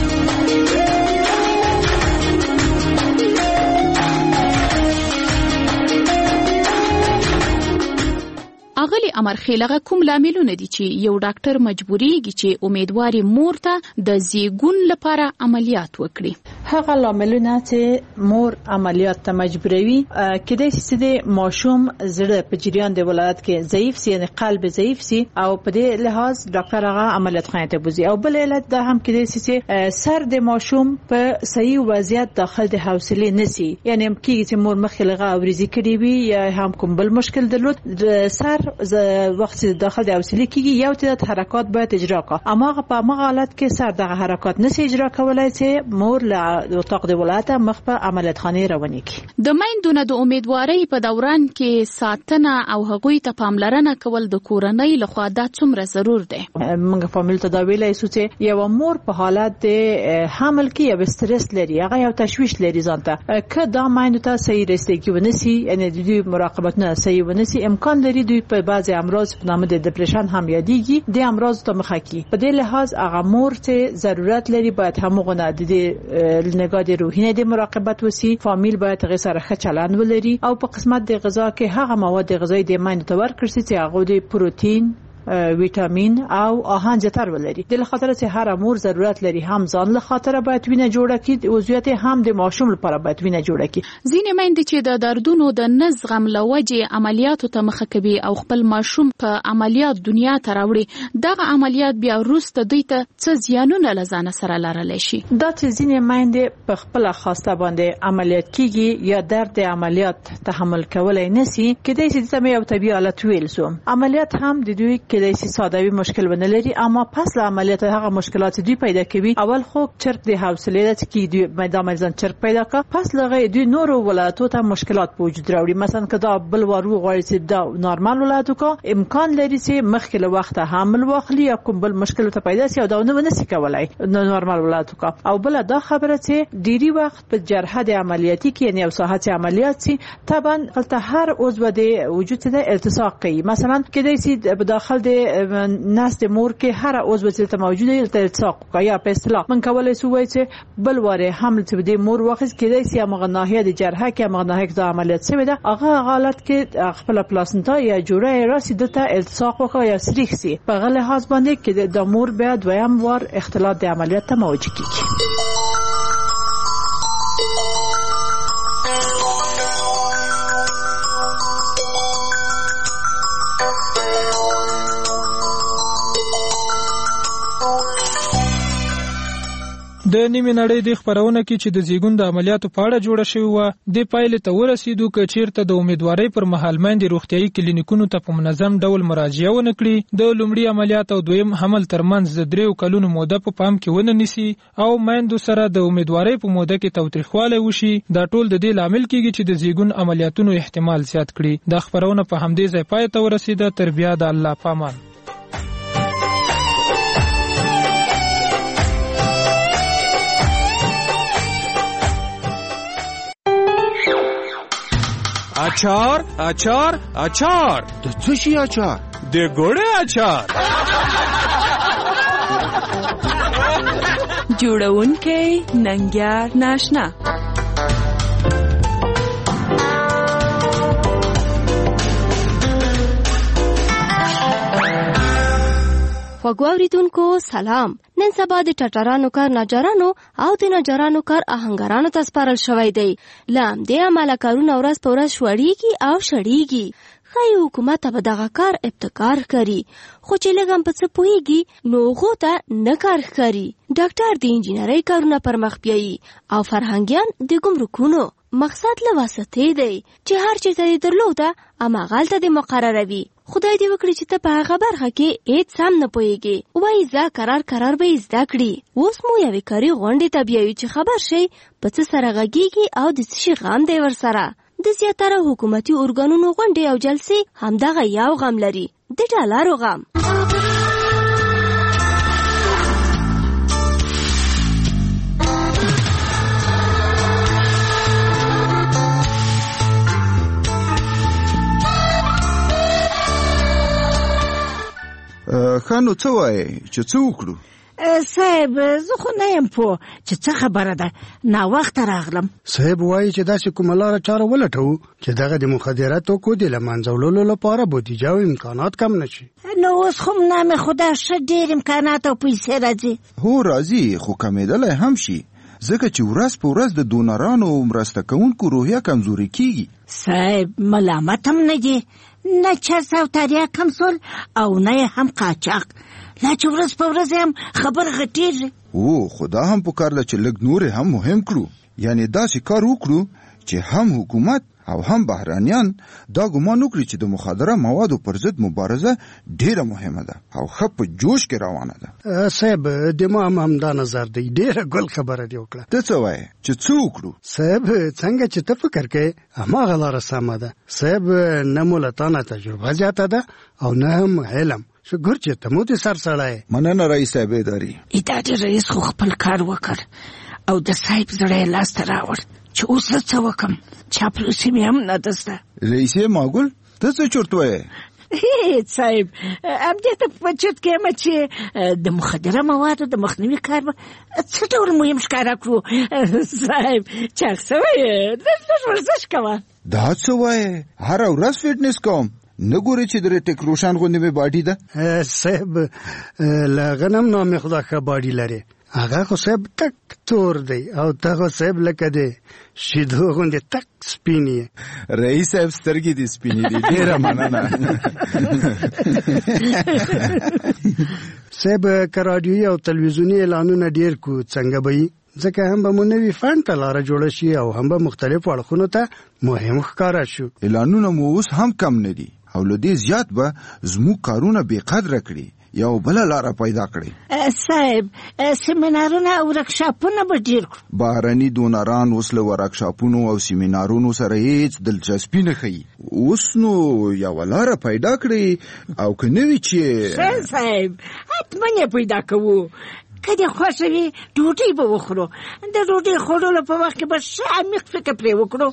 Speaker 11: اغلی امرخیلغه کوم لاملونه دي چې یو ډاکټر مجبوریږي چې امیدواري مور ته د زیږون لپاره عملیات وکړي؟
Speaker 16: هغه لاملونه چې مور عملیات ته مجبوروي کېدای شي د ماشوم زړه په جریان د ولادت کې ضعیف سي، یعنی قلب ضعیف سي او په دې لحاظ ډاکټر هغه عملیات خانه ته بوزي. او بل علت دا هم کېدای شي چې سر د ماشوم په صحیح وضعیت داخل د حوصله نسی، یعنی کېږي چې مور مخکې اوریزي کړي وي یا هم کوم بل مشکل درلود سر وخت داخل د حوصله کېږي یو تعداد حرکات باید اجرا کا، اما په هغه حالت کې سر دغه حرکات نسی اجرا کولای چې مور له اتاق د ولادت مخ په عملیات خانه روانه کی.
Speaker 11: د میندونو د امیدوارۍ په دوران کې ساتنه او هغوی ته پاملرنه کول د کورنۍ لخوا د څومره ضرور دی؟
Speaker 16: موږ فامیل ته دا ویلای شو چې یو مور په حالت د حمل کې یو استرس لري، هغه یو تشویش لري ځانته، که دا میندو ته صحیح رسیدګي ونسی، یعنی د دوی مراقبت نه صحیح ونسی، امکان لري دوی په بعضی امراض په نامه د دپریشن هم یادېږي د امراض ته مخه کی. په دې لحاظ هغه مور چې ضرورت لري باید همغه د نگاه د روحینه د مراقبت وسی، فامیل باید غیر سره ښه چلند ولري او په قسمت د غذا کې هغه مواد غذایی د میندو ته ورکړي چې هغه د پروتین، ویټامین او آهن زیاتر ولري. د خاطر چې هر مور ضرورت لري هم ځان له خاطر باید وینه جوړه کړي او زیات هم د ماشوم لپاره باید وینه جوړه کړي.
Speaker 11: ځینې میندې چې د دردونو د نزغم لوجې عملیاتو ته مخه کوي او خپل ماشوم په عملیات دنیا ته راوړي، دغه عملیات بیا وروسته دوی ته څه زیانونه له ځانه سره لرلی شي؟
Speaker 16: دا چې ځینې میندې په خپل خواسته باندې عملیات کیږي یا درد عملیات تحمل کولای نسی، کېدای شي چې یو طبيعي حالت ویل سو عملیات هم د دوی کېدای شي سادهوي مشکل ونه لري، اما پس له عملیات هغه مشکلات دوی پیدا کوي. اول خو چرک د حوصله د کی دوی مریضان چرک پیدا کا، پس لغه دوی نور ولادتو ته مشکلات په وجود راوړي. مثلا کدا بل ورو غواړي چې دا نورمال ولادتو کا امکان لري چې مخکې له وخت حمل واخلي یا کوم بل مشکل ته پیدا شي او دا نه ونسی کولای نورمال ولادتو کا. او بل دا خبره چې ډيري وخت په جرحه د عملیاتي کې یعنی صحت عملیات سي طبعا قلته هر عضو د وجود ته التصاق کوي. مثلا کېدای شي په داخل د نس د مور کې هر عضو چې موجوده التصاق کوي یا په اصطلاح من کولای شو وایي چې بل واره حمل چې د مور وخت کېدای شي هغه ناحیه د جرحه کې هغه ناحیه د عملیات شوی ده، هغه حالت کې خپل پلاسنتا یا جوړه راسي دته التصاق وکړي یا سریخ سي. په غل لحاظ باندې کې د مور بیا دویم وار اختلاط د عملیات ته مواجه کیږي.
Speaker 6: د نیمه نړۍ د خبرونه کې چې د زیږون د عملیاتو په اړه جوړه شوې و د پایلې ته ورسېدو چې چیرته د امیدوارۍ پر مهال میندې روغتیايي کلینیکونو ته په منظم ډول مراجعه ونه کړي د لومړي عملیات او دویم حمل ترمنځ د 3 کلونو موده په پام کې ونه نیسي او میندو سره د امیدوارۍ په موده کې تاوتریخوالی وشي دا ټول د دې لامل کیږي چې د زیږون عملیاتونو احتمال زیات کړي دا خبرونه په همدې ځای پای ته ورسېده تر بیا د الله پامان
Speaker 3: اچار اچار اچار د څه شي اچار د ګوړې اچار
Speaker 19: جوړونکی ننګیار ناشنا
Speaker 2: وګوریدونکو سلام نن سبا د ټټرانو کار ناجرانو او د ناجرانو کار آهنګرانو ته سپارل شوی دی لام د عمل کارونه ورځ په ورځ شوړیږي او شړیږي خای حکومت به دغه کار ابتکار کوي خو چې لګم په څه پويږي نو غوته نه کار کوي ډاکټر د انجینرۍ کارونه پر مخ بیاي او فرهنګيان د ګمرکونو مقصد له واسطه دی چې هر چیرته درلوده اما غلطه د مقرروي خدای دې وکړي چې ته په هغه برخه کې هیڅ سم نه پوهیږي وایي زه قرار به زده کړي اوس مو یوې کاري غونډې ته بیایو چې خبر شي په څه سره غږیږي او د څه شي غم دی ورسره د زیاتره حکومتي ارګانونو غونډې او جلسې همدغه یو غم لري د ډالرو غم
Speaker 20: خانو څه وایي چې څه وکړو
Speaker 21: صاحب زه خو نه یم پوه چې څه خبره ده ناوخته راغلم
Speaker 22: صاحب وایي چې داسې کومه لاره چاره ولټوو چې دغه د مخدرات توکو د له منځه وړلو لپاره بودیجه او امکانات کم نه شي
Speaker 21: نو اوس خو نامې خدا ښه ډېر امکانات او پیسې راځي
Speaker 20: هو راځي خو کمېدلی هم شي ځکه چې ورځ په ورځ د دونرانو او مرسته کوونکو روحیه کمزوري کیږي
Speaker 21: صاحب ملامت هم نه دي نه چرس او تریاک کمسول او نه هم قاچاق لا چې ورځ په ورځ هم خبر غټېږي
Speaker 20: او خدا هم پکار ده چې لږ نور هم مهم کړو یعنی داسې کار وکړو چې هم حکومت او هم بهرانیان دا ګمان وکړي چې د مخدره موادو پر ضد مبارزه ډیره مهمه ده او ښه په جوش کې روانه ده
Speaker 22: صاحب د ما هم دا نظر دی ډیره ګل خبره دی وکړه
Speaker 20: ته څه وایې چې څه وکړو
Speaker 22: صاحب څنګه چې ته فکر کوې هماغه لاره سمه ده صاحب نه مو له تانه تجربه زیاته ده او نه هم علم شکر چې ته مو دې سر سړی
Speaker 20: مننه رئیس صاحب اداري
Speaker 21: اداري رئیس خو خپل کار وکړ او د صاحب زړه لاس ته راوړ چې اوس څه وکم چاپلوسي مې هم نه ده زده
Speaker 20: رئیسې ماګل ته څه چورت وایې
Speaker 21: هیڅ صاحب همدې ته په چورت کې یم چې د مخدره موادو د مخنیوي کار به څه ډول مهم ښکاره کړو صاحب چاغ سوی لږ ورزش کوه
Speaker 20: دا څه وایې هره ورځ فټنس کوم نه ګورې چې د ټیک روشن غوندې مې باډي ده
Speaker 22: صاحب له غنم نه مې خدا ښه باډي لري هغه خو صاحب تک تور دی او ته خو صاحب لکه دی شیدو غوندې تک سپینی
Speaker 20: رئیس صاحب سترګې دي سپینې دي ډېره مننه
Speaker 22: صاحب که راډیویي او تلویزیوني اعلانونه ډېر کو څنګه به وي ځکه هم به مو نوي فنډ ته لاره جوړه شي او هم به مختلفو اړخونو ته مهم ښکاره شو
Speaker 20: اعلانونه مو اوس هم کم نه دي او له دې زیات به زموږ کارونه بې قدره کړي یو بل لاره پیدا کړي
Speaker 21: صاحب سیمینارونه او ورکشاپونه به ډیر کړو
Speaker 20: بهرني دونران اوس له ورکشاپونو او سیمینارونو سره هیڅ دلچسپي نه ښیي اوس نو یو لاره پیدا کړي او که نه وي چې
Speaker 21: صاحب حتما یې پیدا کوو که دې خوښه وي ډوډۍ به وخورو د ډوډۍ خوړلو په وخت کې به ښه عمیق فکر پرې وکړو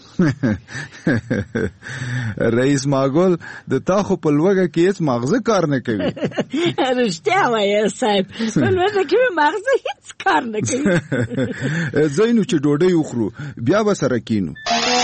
Speaker 20: رئیس ماګل د تا خو په لوږه کې هیڅ ماغزه کار نه کوي
Speaker 21: رښتیا وایې صاحب په لوږه کې مې ماغزه هیڅ کار نه کوي
Speaker 20: ځئ نو چې ډوډۍ وخورو بیا به سره کینو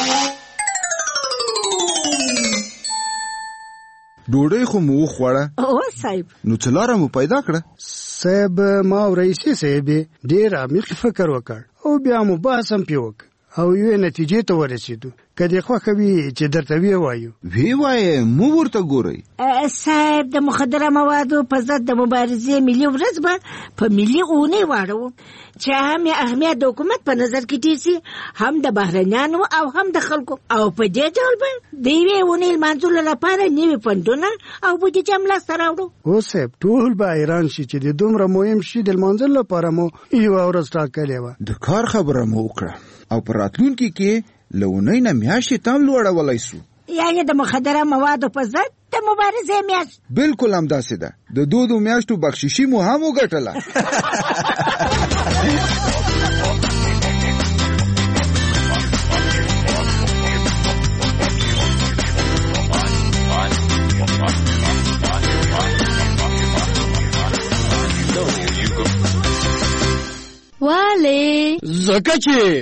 Speaker 20: ډوډۍ خو مو وخوړه
Speaker 21: او صاحب
Speaker 20: نو څه لاره مو پیدا کړه
Speaker 22: صاحب ما او رئیسې صاحب ډېر عمیق فکر وکړ او بیا مو بحث هم پې وکړ او یوې نتیجې ته ورسېدو که دې خوښه وي چې درته ووایو.
Speaker 20: وایه مو ورته ګورئ.
Speaker 21: صاحب د مخدره موادو په ضد د مبارزې ملي ورځ به په ملي اونۍ واړو چې هم اهمیت د حکومت په نظر کې ډېر سي، هم د بهرنیانو او هم د خلکو، او په دې ډول به د یوې اونۍ لمانځلو لپاره نوي فنډونه او بودیجه هم لاسته راوړو.
Speaker 22: اوس صاحب ټول به حیران شي چې د دومره مهم شي د لمانځلو لپاره مو یوه ورځ ټاکلې وه.
Speaker 20: د کار خبره مو وکړه او په راتلونکي کې له اونۍ نه میاشتې تام لوړولی سو.
Speaker 21: یعنې د مخدره موادو په ضد د مبارزې میاشت.
Speaker 20: بالکل همداسې ده. د دودو میاشتو بخششي مو هم وګټله.
Speaker 2: والې
Speaker 22: زکه چې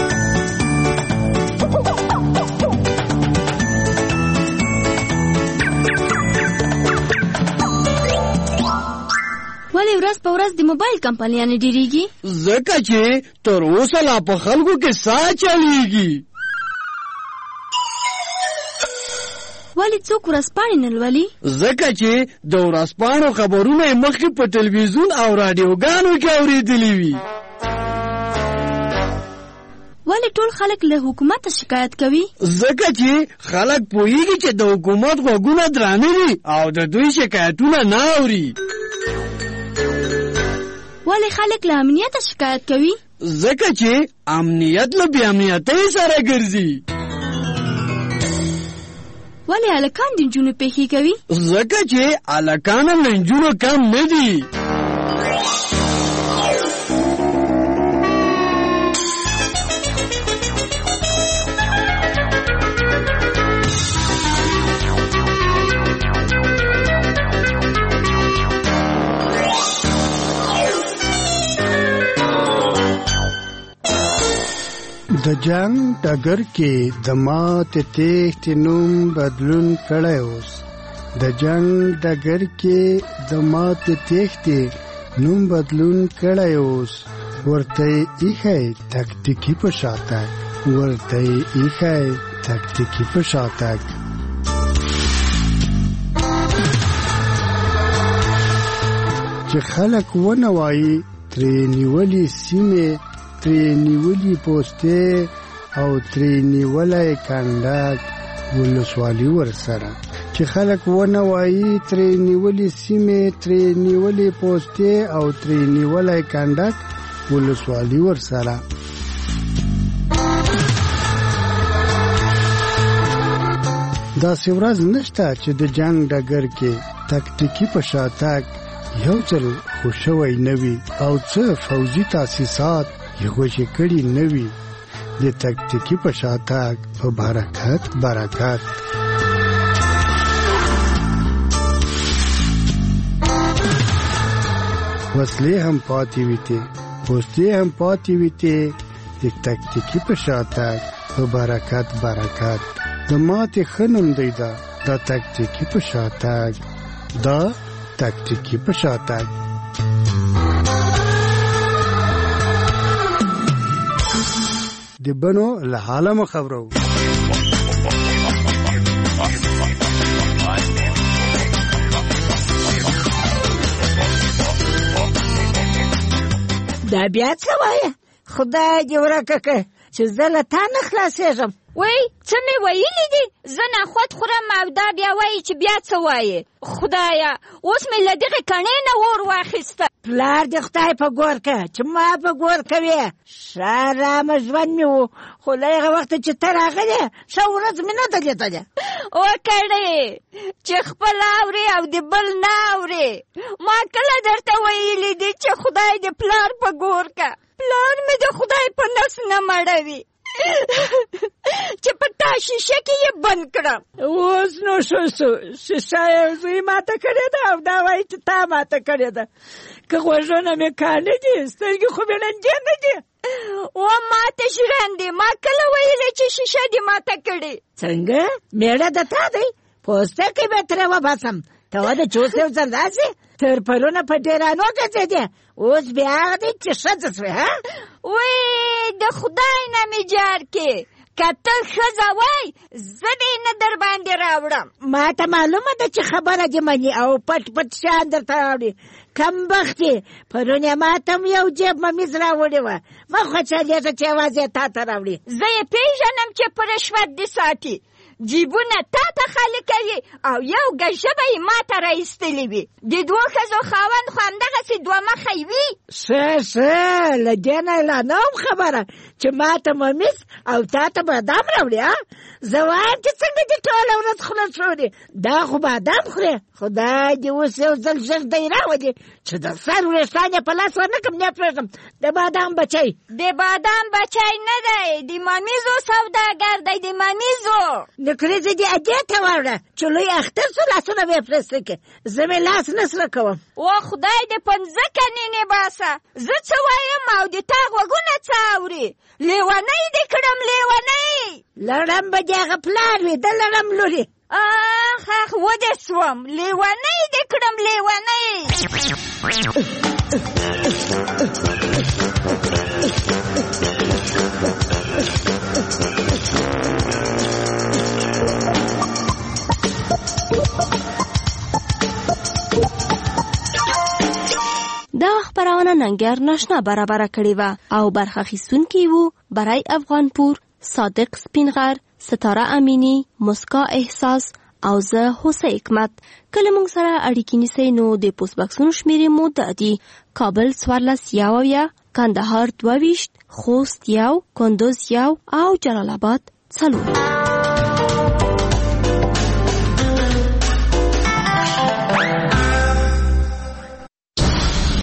Speaker 2: ولې ورځ په ورځ د موبایل کمپنیانې ډېرېږي؟
Speaker 22: ځکه چې تر اوسه لا په خلکو کې ساه چلیږي.
Speaker 2: ولې څوک ورځپاڼې نه لولي؟
Speaker 22: ځکه چې د ورځپاڼو خبرونه یې مخکې په تلویزیون او راډیوګانو کې اورېدلي وي.
Speaker 2: ولې ټول خلک له حکومت شکایت کوي؟
Speaker 22: ځکه چې خلک پوهیږي چې د حکومت غوږونه درانه دي او د دوی شکایتونه نه اوري.
Speaker 2: ولې خلک له امنیت شکایت کوي؟
Speaker 22: ځکه چې امنیت له بې امنیتۍ سره ګرځي.
Speaker 2: ولې هلکان د نجونو پیښې کوي؟
Speaker 22: ځکه چې هلکان هم له نجونو کم نه دي. د جنگ ډګر کې د ماتې تېښتې نوم بدلون کړی اوس. د جنگ ډګر کې د ماتې تېښتې نوم بدلون کړی اوس. ورته یې ایښی تکتیکي په شاتګ، ورته یې ایښی تکتیکي په شاتګ. چې خلک ونه وایي ترې نیولې سیمې، ترې نیولې پوستې او ترې نیولی کنډک ولسوالي ورسره. چې خلک ونه وایي ترې نیولې سیمې، ترې نیولې پوستې او ترې نیولی کنډک ولسوالي ورسره. داسې ورځ نشته چې د جنگ ډګر کې تکتیکي په شاتګ یو ځل خو شوی نه وي او څه فوجي تاسیسات یې غوښې کړي نه وي. د تکتیکي په شاتګ په برکت برکت. وسلې هم پاتې وي ته، پوستې هم پاتې وي ته. د تکتیکي په شاتګ په برکت برکت. د ماتې ښه نوم دی دا تکتیکي په شاتګ، دا تکتیکي په شاتګ. د بنو له حاله مو خبرو.
Speaker 21: دا بیا څه وایه؟ خدای دې ورکه که چې زه له تا نه خلاصېږم.
Speaker 1: وای څه مې ویلي دي؟ زه نخود خورم او دا بیا وایي چې بیا څه وایې؟ خدایه اوس مې له دغې کڼې نه اور واخیسته.
Speaker 21: پلار دې خدای په ګور که چې ما په ګور کوې. ښه رامه ژوند مې و، خو له هغه وخته چې ته راغلې ښه ورځ مې نه ده لیدلې.
Speaker 1: وکړې چې خپل اورې او د بل نه اورې. ما کله درته ویلي دي چې خدای دې پلار په ګور که. پلار مې د خدای په نس نه مړوي چې په تا شیشه کې یې بند کړم.
Speaker 21: اوس نو شو شیشه یې زوی ماته کړې ده او دا وایي چې تا ماته کړې ده. که غوږونه مې کاڼه دي، سترګې خو مې ړندې نه دي.
Speaker 1: و ماته ژرندې، ما کله ویلې چې شیشه دې ماته کړې؟
Speaker 21: څنګه میړه د تا دی؟ پوستکی به ترې وباسم. ته ودې چې اوس یو ځل داسې تر پرونه په ډېرانو ګرځېدې، اوس بیا هغه دی چې ښځه سوې.
Speaker 1: وی د خدای نه مې جار کې که ته ښځه وای زه دې نه در باندې راوړم.
Speaker 21: ما ته معلومه ده چې خبره دې مني او پټ پټ شیان درته راوړي. کم بختې پرون یې ما ته هم یو جیب ممیز راوړې وه. مه خوشحالېږه چې یوازې یې تا ته راوړي.
Speaker 1: زه یې پېژنم چې په رشوت دې ساتي. جیبونه تا ته خالي کوي او یو ګژبه یې ما ته راایستلې وي. د دوو ښځو خاوند خو همدغسې دوه مخی وي.
Speaker 21: ښه له دې نه لا نه وم خبره چې ما ته ممیز او تا ته بادام راوړي. زه وایم چې څنګه دې ټوله ورځ خوله شورې. دا خو بادام خورې. خدای دې اوس یو ځل ژر دی راولي چې د سر وریښتان یې په لاس ورنه کړم نه پرېږدم. د بادام بچی
Speaker 1: نه دی، د ممیزو سوداګر دی. د ممیزو
Speaker 21: نکریزې دې ادې ته واوړه چې لوی اختر سو لاسونه به یې پرې سره کړې. زه مې لاس نه سره کوم.
Speaker 1: و خدای دې په مځکه نینې باسه. زه څه وایم او د تا غوږونه څه اوري؟ لیونۍ دې کړم لیونۍ.
Speaker 21: لړم به دې هغه پلار وي د لړم لورې.
Speaker 1: اخ ودې سوم لیونۍ دې کړم لیونۍ.
Speaker 2: دا خبرونه ننګر ناشنا برابر کړې و او برخه اخیستونکي وو برای افغانپور، صادق سپینغر، ستاره امینی، مسکا احساس او زه حسین حکمت. کله موږ سره اړیکې نیسئ نو د پوسټ باکسونو شمیرې مو دا دي: کابل 14 کندهار 22 خوست 1 کندوز 1 او جلال آباد 4.